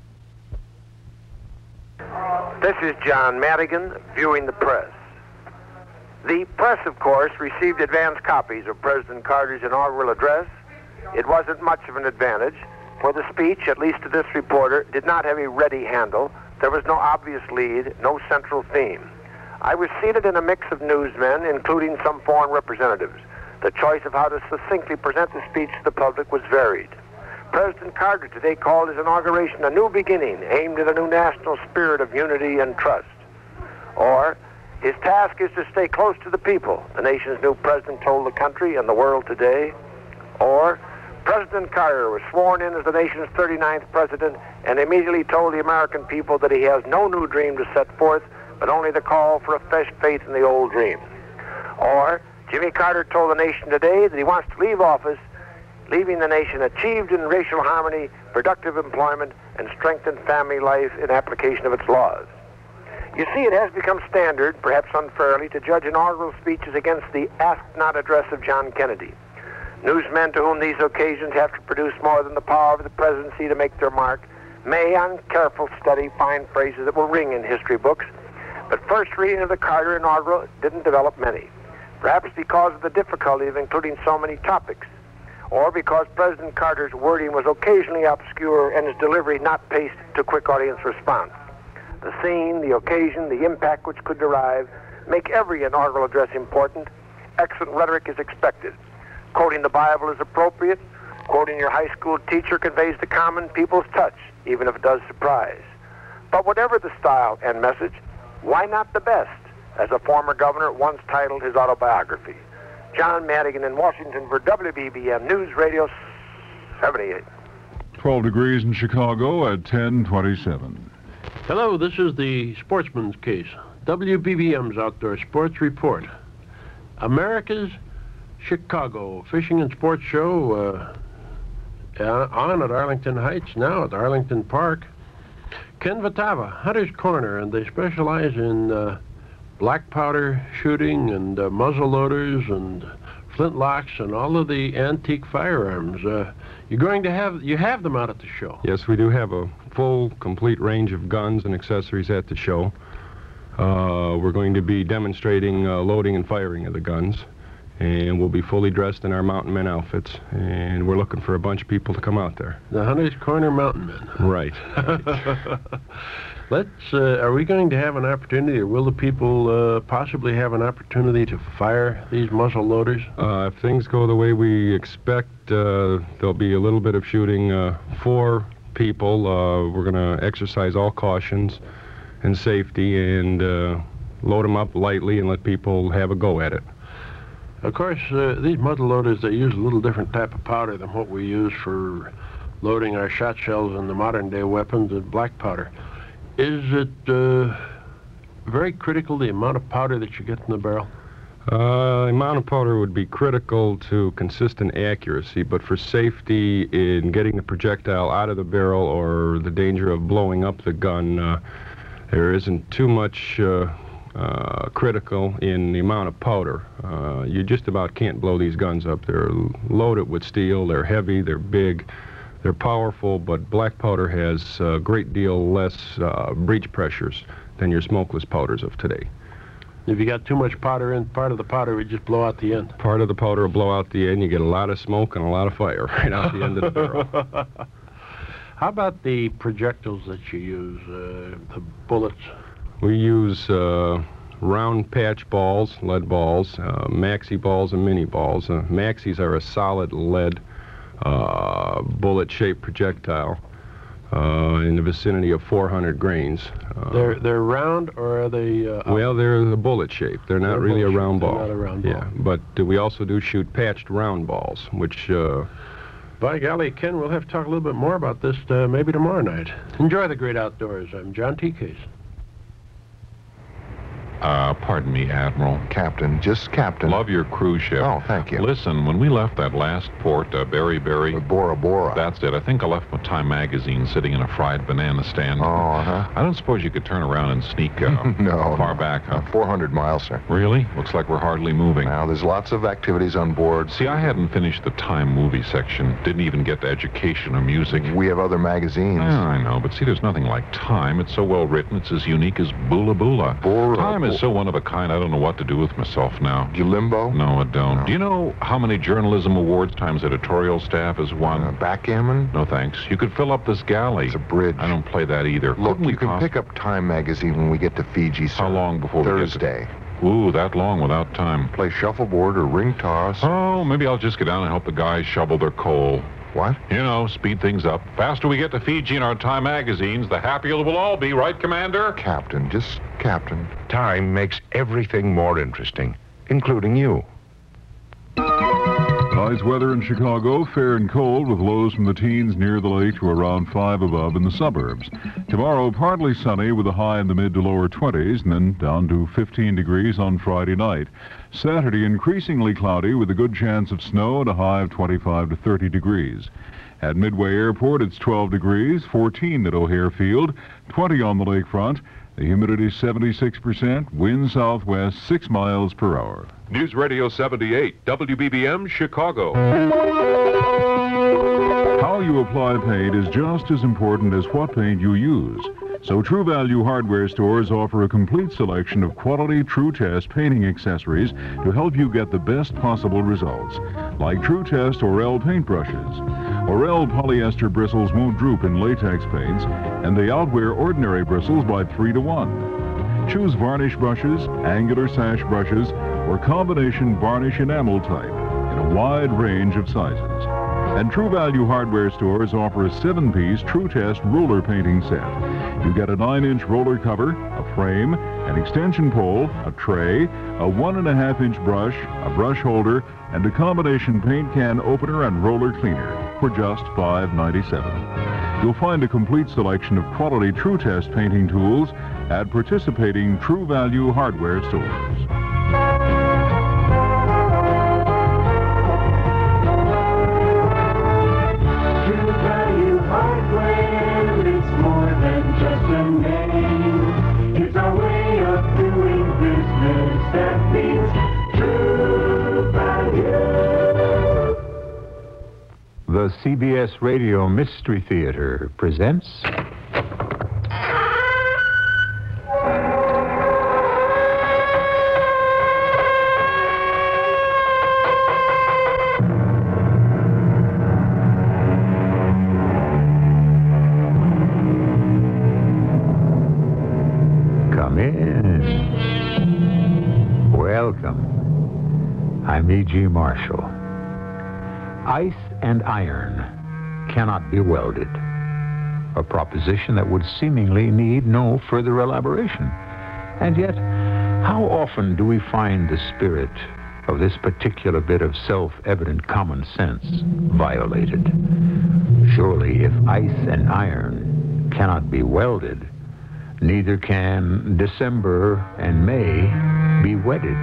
This is John Madigan, viewing the press. The press, of course, received advance copies of President Carter's inaugural address. It wasn't much of an advantage, for the speech, at least to this reporter, did not have a ready handle. There was no obvious lead, no central theme. I was seated in a mix of newsmen, including some foreign representatives. The choice of how to succinctly present the speech to the public was varied. President Carter today called his inauguration a new beginning aimed at a new national spirit of unity and trust. Or, his task is to stay close to the people, the nation's new president told the country and the world today. Or, President Carter was sworn in as the nation's thirty-ninth president and immediately told the American people that he has no new dream to set forth, but only the call for a fresh faith in the old dream. Or, Jimmy Carter told the nation today that he wants to leave office, leaving the nation achieved in racial harmony, productive employment, and strengthened family life in application of its laws. You see, it has become standard, perhaps unfairly, to judge inaugural speeches against the Ask Not address of John Kennedy. Newsmen to whom these occasions have to produce more than the power of the presidency to make their mark may, on careful study, find phrases that will ring in history books. But first reading of the Carter inaugural didn't develop many, perhaps because of the difficulty of including so many topics, or because President Carter's wording was occasionally obscure and his delivery not paced to quick audience response. The scene, the occasion, the impact which could derive make every inaugural address important. Excellent rhetoric is expected. Quoting the Bible is appropriate. Quoting your high school teacher conveys the common people's touch, even if it does surprise. But whatever the style and message, why not the best, as a former governor once titled his autobiography. John Madigan in Washington for W B B M News Radio seventy-eight. twelve degrees in Chicago at ten twenty-seven. Hello, this is the Sportsman's Case, W B B M's Outdoor Sports Report. America's Chicago Fishing and Sports Show uh, on at Arlington Heights, now at Arlington Park. Ken Vitava, Hunter's Corner, and they specialize in uh, black powder shooting and uh, muzzle loaders and flintlocks and all of the antique firearms. Uh, you're going to have, you have them out at the show. Yes, we do have a full, complete range of guns and accessories at the show. Uh, we're going to be demonstrating uh, loading and firing of the guns. And we'll be fully dressed in our mountain men outfits, and we're looking for a bunch of people to come out there. The Hunter's Corner Mountain Men. Right. Let's, uh, are we going to have an opportunity, or will the people uh, possibly have an opportunity to fire these muzzle loaders? Uh, if things go the way we expect, uh, there'll be a little bit of shooting uh, for people. Uh, we're going to exercise all cautions and safety and uh, load them up lightly and let people have a go at it. Of course, uh, these muzzle loaders, they use a little different type of powder than what we use for loading our shot shells and the modern-day weapons with black powder. Is it uh, very critical, the amount of powder that you get in the barrel? Uh, the amount of powder would be critical to consistent accuracy, but for safety in getting the projectile out of the barrel or the danger of blowing up the gun, uh, there isn't too much uh, Uh, critical in the amount of powder. Uh, you just about can't blow these guns up. They're loaded with steel, they're heavy, they're big, they're powerful, but black powder has a great deal less uh, breach pressures than your smokeless powders of today. If you got too much powder in, part of the powder would just blow out the end. Part of the powder will blow out the end. You get a lot of smoke and a lot of fire right out the end of the barrel. How about the projectiles that you use, uh, the bullets? We use uh, round patch balls, lead balls, uh, maxi balls, and mini balls. Uh, maxis are a solid lead uh, bullet-shaped projectile uh, in the vicinity of four hundred grains. Uh, they're they're round, or are they? Uh, well, they're the bullet shape. They're not they're really a round they're ball. Not a round ball. Yeah, but uh, we also do shoot patched round balls, which uh, By golly, Ken, we'll have to talk a little bit more about this uh, maybe tomorrow night. Enjoy the great outdoors. I'm John T. Case. Uh, pardon me, Admiral. Captain, just Captain. Love your cruise ship. Oh, thank you. Listen, when we left that last port, uh, Berry Berry... Bora Bora. That's it. I think I left my Time magazine sitting in a fried banana stand. Oh, uh-huh. I don't suppose you could turn around and sneak uh, no, far no. back, huh? Uh, four hundred miles, sir. Really? Looks like we're hardly moving. Now, there's lots of activities on board. See, I hadn't finished the Time movie section. Didn't even get to education or music. We have other magazines. Oh, I know, but see, there's nothing like Time. It's so well written, it's as unique as Boola Boola. Bora, Time is so one of a kind, I don't know what to do with myself now. Do you limbo? No, I don't. No. Do you know how many journalism awards Time's editorial staff has won? Uh, backgammon? No, thanks. You could fill up this galley. It's a bridge. I don't play that either. Look, Couldn't we you can cost- pick up Time magazine when we get to Fiji, sir. How long before Thursday. we get to... Ooh, that long without Time. Play shuffleboard or ring toss. Oh, maybe I'll just get down and help the guys shovel their coal. What? You know, speed things up. Faster we get to Fiji in our Time magazines, the happier we'll all be, right, Commander? Captain, just Captain. Time makes everything more interesting, including you. Nice weather in Chicago, fair and cold with lows from the teens near the lake to around five above in the suburbs. Tomorrow, partly sunny with a high in the mid to lower twenties and then down to fifteen degrees on Friday night. Saturday, increasingly cloudy with a good chance of snow and a high of twenty-five to thirty degrees. At Midway Airport, it's twelve degrees, fourteen at O'Hare Field, twenty on the lakefront. The humidity seventy-six percent, wind southwest six miles per hour. News Radio seventy-eight, W B B M, Chicago. How you apply paint is just as important as what paint you use. So True Value hardware stores offer a complete selection of quality True Test painting accessories to help you get the best possible results, like True Test Orel paintbrushes. Orel polyester bristles won't droop in latex paints, and they outwear ordinary bristles by three to one. Choose varnish brushes, angular sash brushes, or combination varnish enamel type in a wide range of sizes. And True Value hardware stores offer a seven-piece True Test roller painting set. You get a nine-inch roller cover, a frame, an extension pole, a tray, a one and a half inch brush, a brush holder, and a combination paint can opener and roller cleaner for just five ninety-seven. You'll find a complete selection of quality True Test painting tools at participating True Value hardware stores. The C B S Radio Mystery Theater presents... Come in. Welcome. I'm E G. Marshall. Ice and iron cannot be welded. A proposition that would seemingly need no further elaboration. And yet, how often do we find the spirit of this particular bit of self-evident common sense violated? Surely, if ice and iron cannot be welded, neither can December and May be wedded.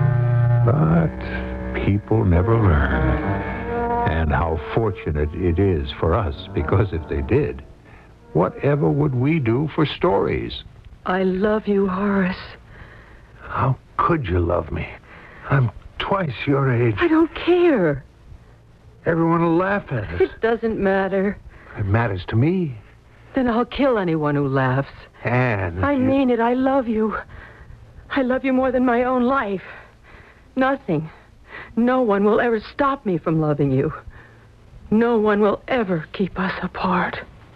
But people never learn. And how fortunate it is for us, because if they did, whatever would we do for stories? I love you, Horace. How could you love me? I'm twice your age. I don't care. Everyone will laugh at us. It doesn't matter. It matters to me. Then I'll kill anyone who laughs. Anne. I you... mean it. I love you. I love you more than my own life. Nothing. No one will ever stop me from loving you. No one will ever keep us apart.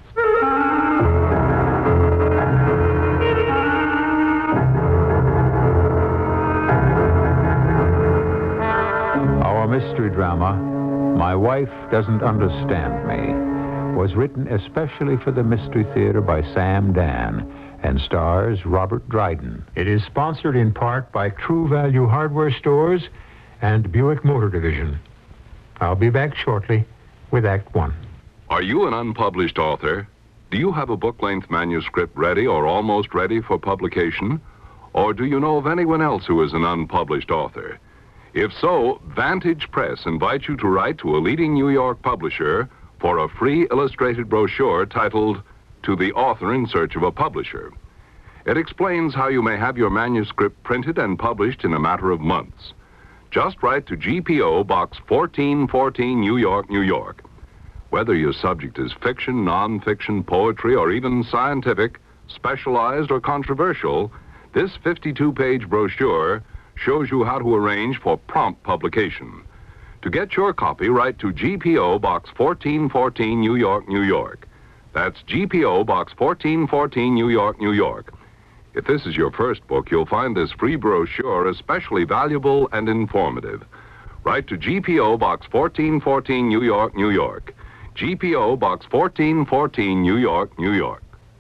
Our mystery drama, My Wife Doesn't Understand Me, was written especially for the Mystery Theater by Sam Dan and stars Robert Dryden. It is sponsored in part by True Value Hardware Stores and Buick Motor Division. I'll be back shortly with Act One. Are you an unpublished author? Do you have a book-length manuscript ready or almost ready for publication? Or do you know of anyone else who is an unpublished author? If so, Vantage Press invites you to write to a leading New York publisher for a free illustrated brochure titled To the Author in Search of a Publisher. It explains how you may have your manuscript printed and published in a matter of months. Just write to G P O Box fourteen fourteen, New York, New York. Whether your subject is fiction, non-fiction, poetry, or even scientific, specialized, or controversial, this fifty-two page brochure shows you how to arrange for prompt publication. To get your copy, write to G P O Box fourteen fourteen, New York, New York. That's G P O Box fourteen fourteen, New York, New York. If this is your first book, you'll find this free brochure especially valuable and informative. Write to G P O Box fourteen fourteen, New York, New York. G P O Box fourteen fourteen, New York, New York.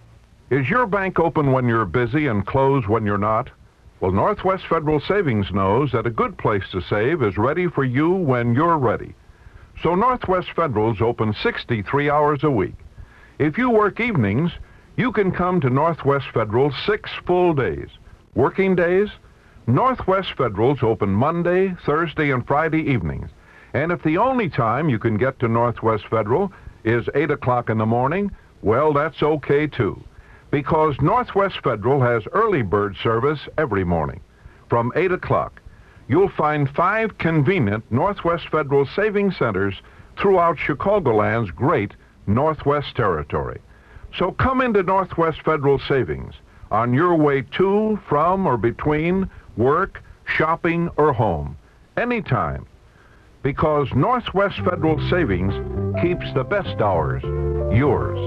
Is your bank open when you're busy and closed when you're not? Well, Northwest Federal Savings knows that a good place to save is ready for you when you're ready. So Northwest Federal's open sixty-three hours a week. If you work evenings, you can come to Northwest Federal six full days. Working days? Northwest Federal's open Monday, Thursday, and Friday evenings. And if the only time you can get to Northwest Federal is eight o'clock in the morning, well, that's okay too. Because Northwest Federal has early bird service every morning. From eight o'clock, you'll find five convenient Northwest Federal saving centers throughout Chicagoland's great Northwest Territory. So come into Northwest Federal Savings on your way to, from, or between work, shopping, or home, anytime. Because Northwest Federal Savings keeps the best hours yours.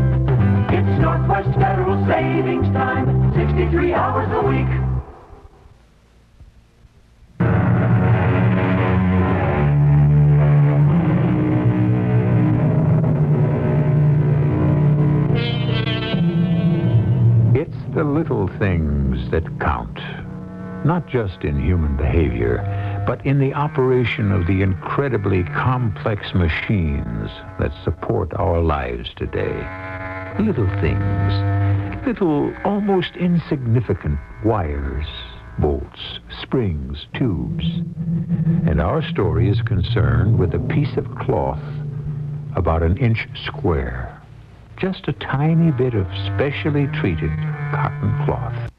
It's Northwest Federal Savings Time, sixty-three hours a week. It's the little things that count, not just in human behavior, but in the operation of the incredibly complex machines that support our lives today. Little things, little almost insignificant wires, bolts, springs, tubes. And our story is concerned with a piece of cloth about an inch square. Just a tiny bit of specially treated cotton cloth.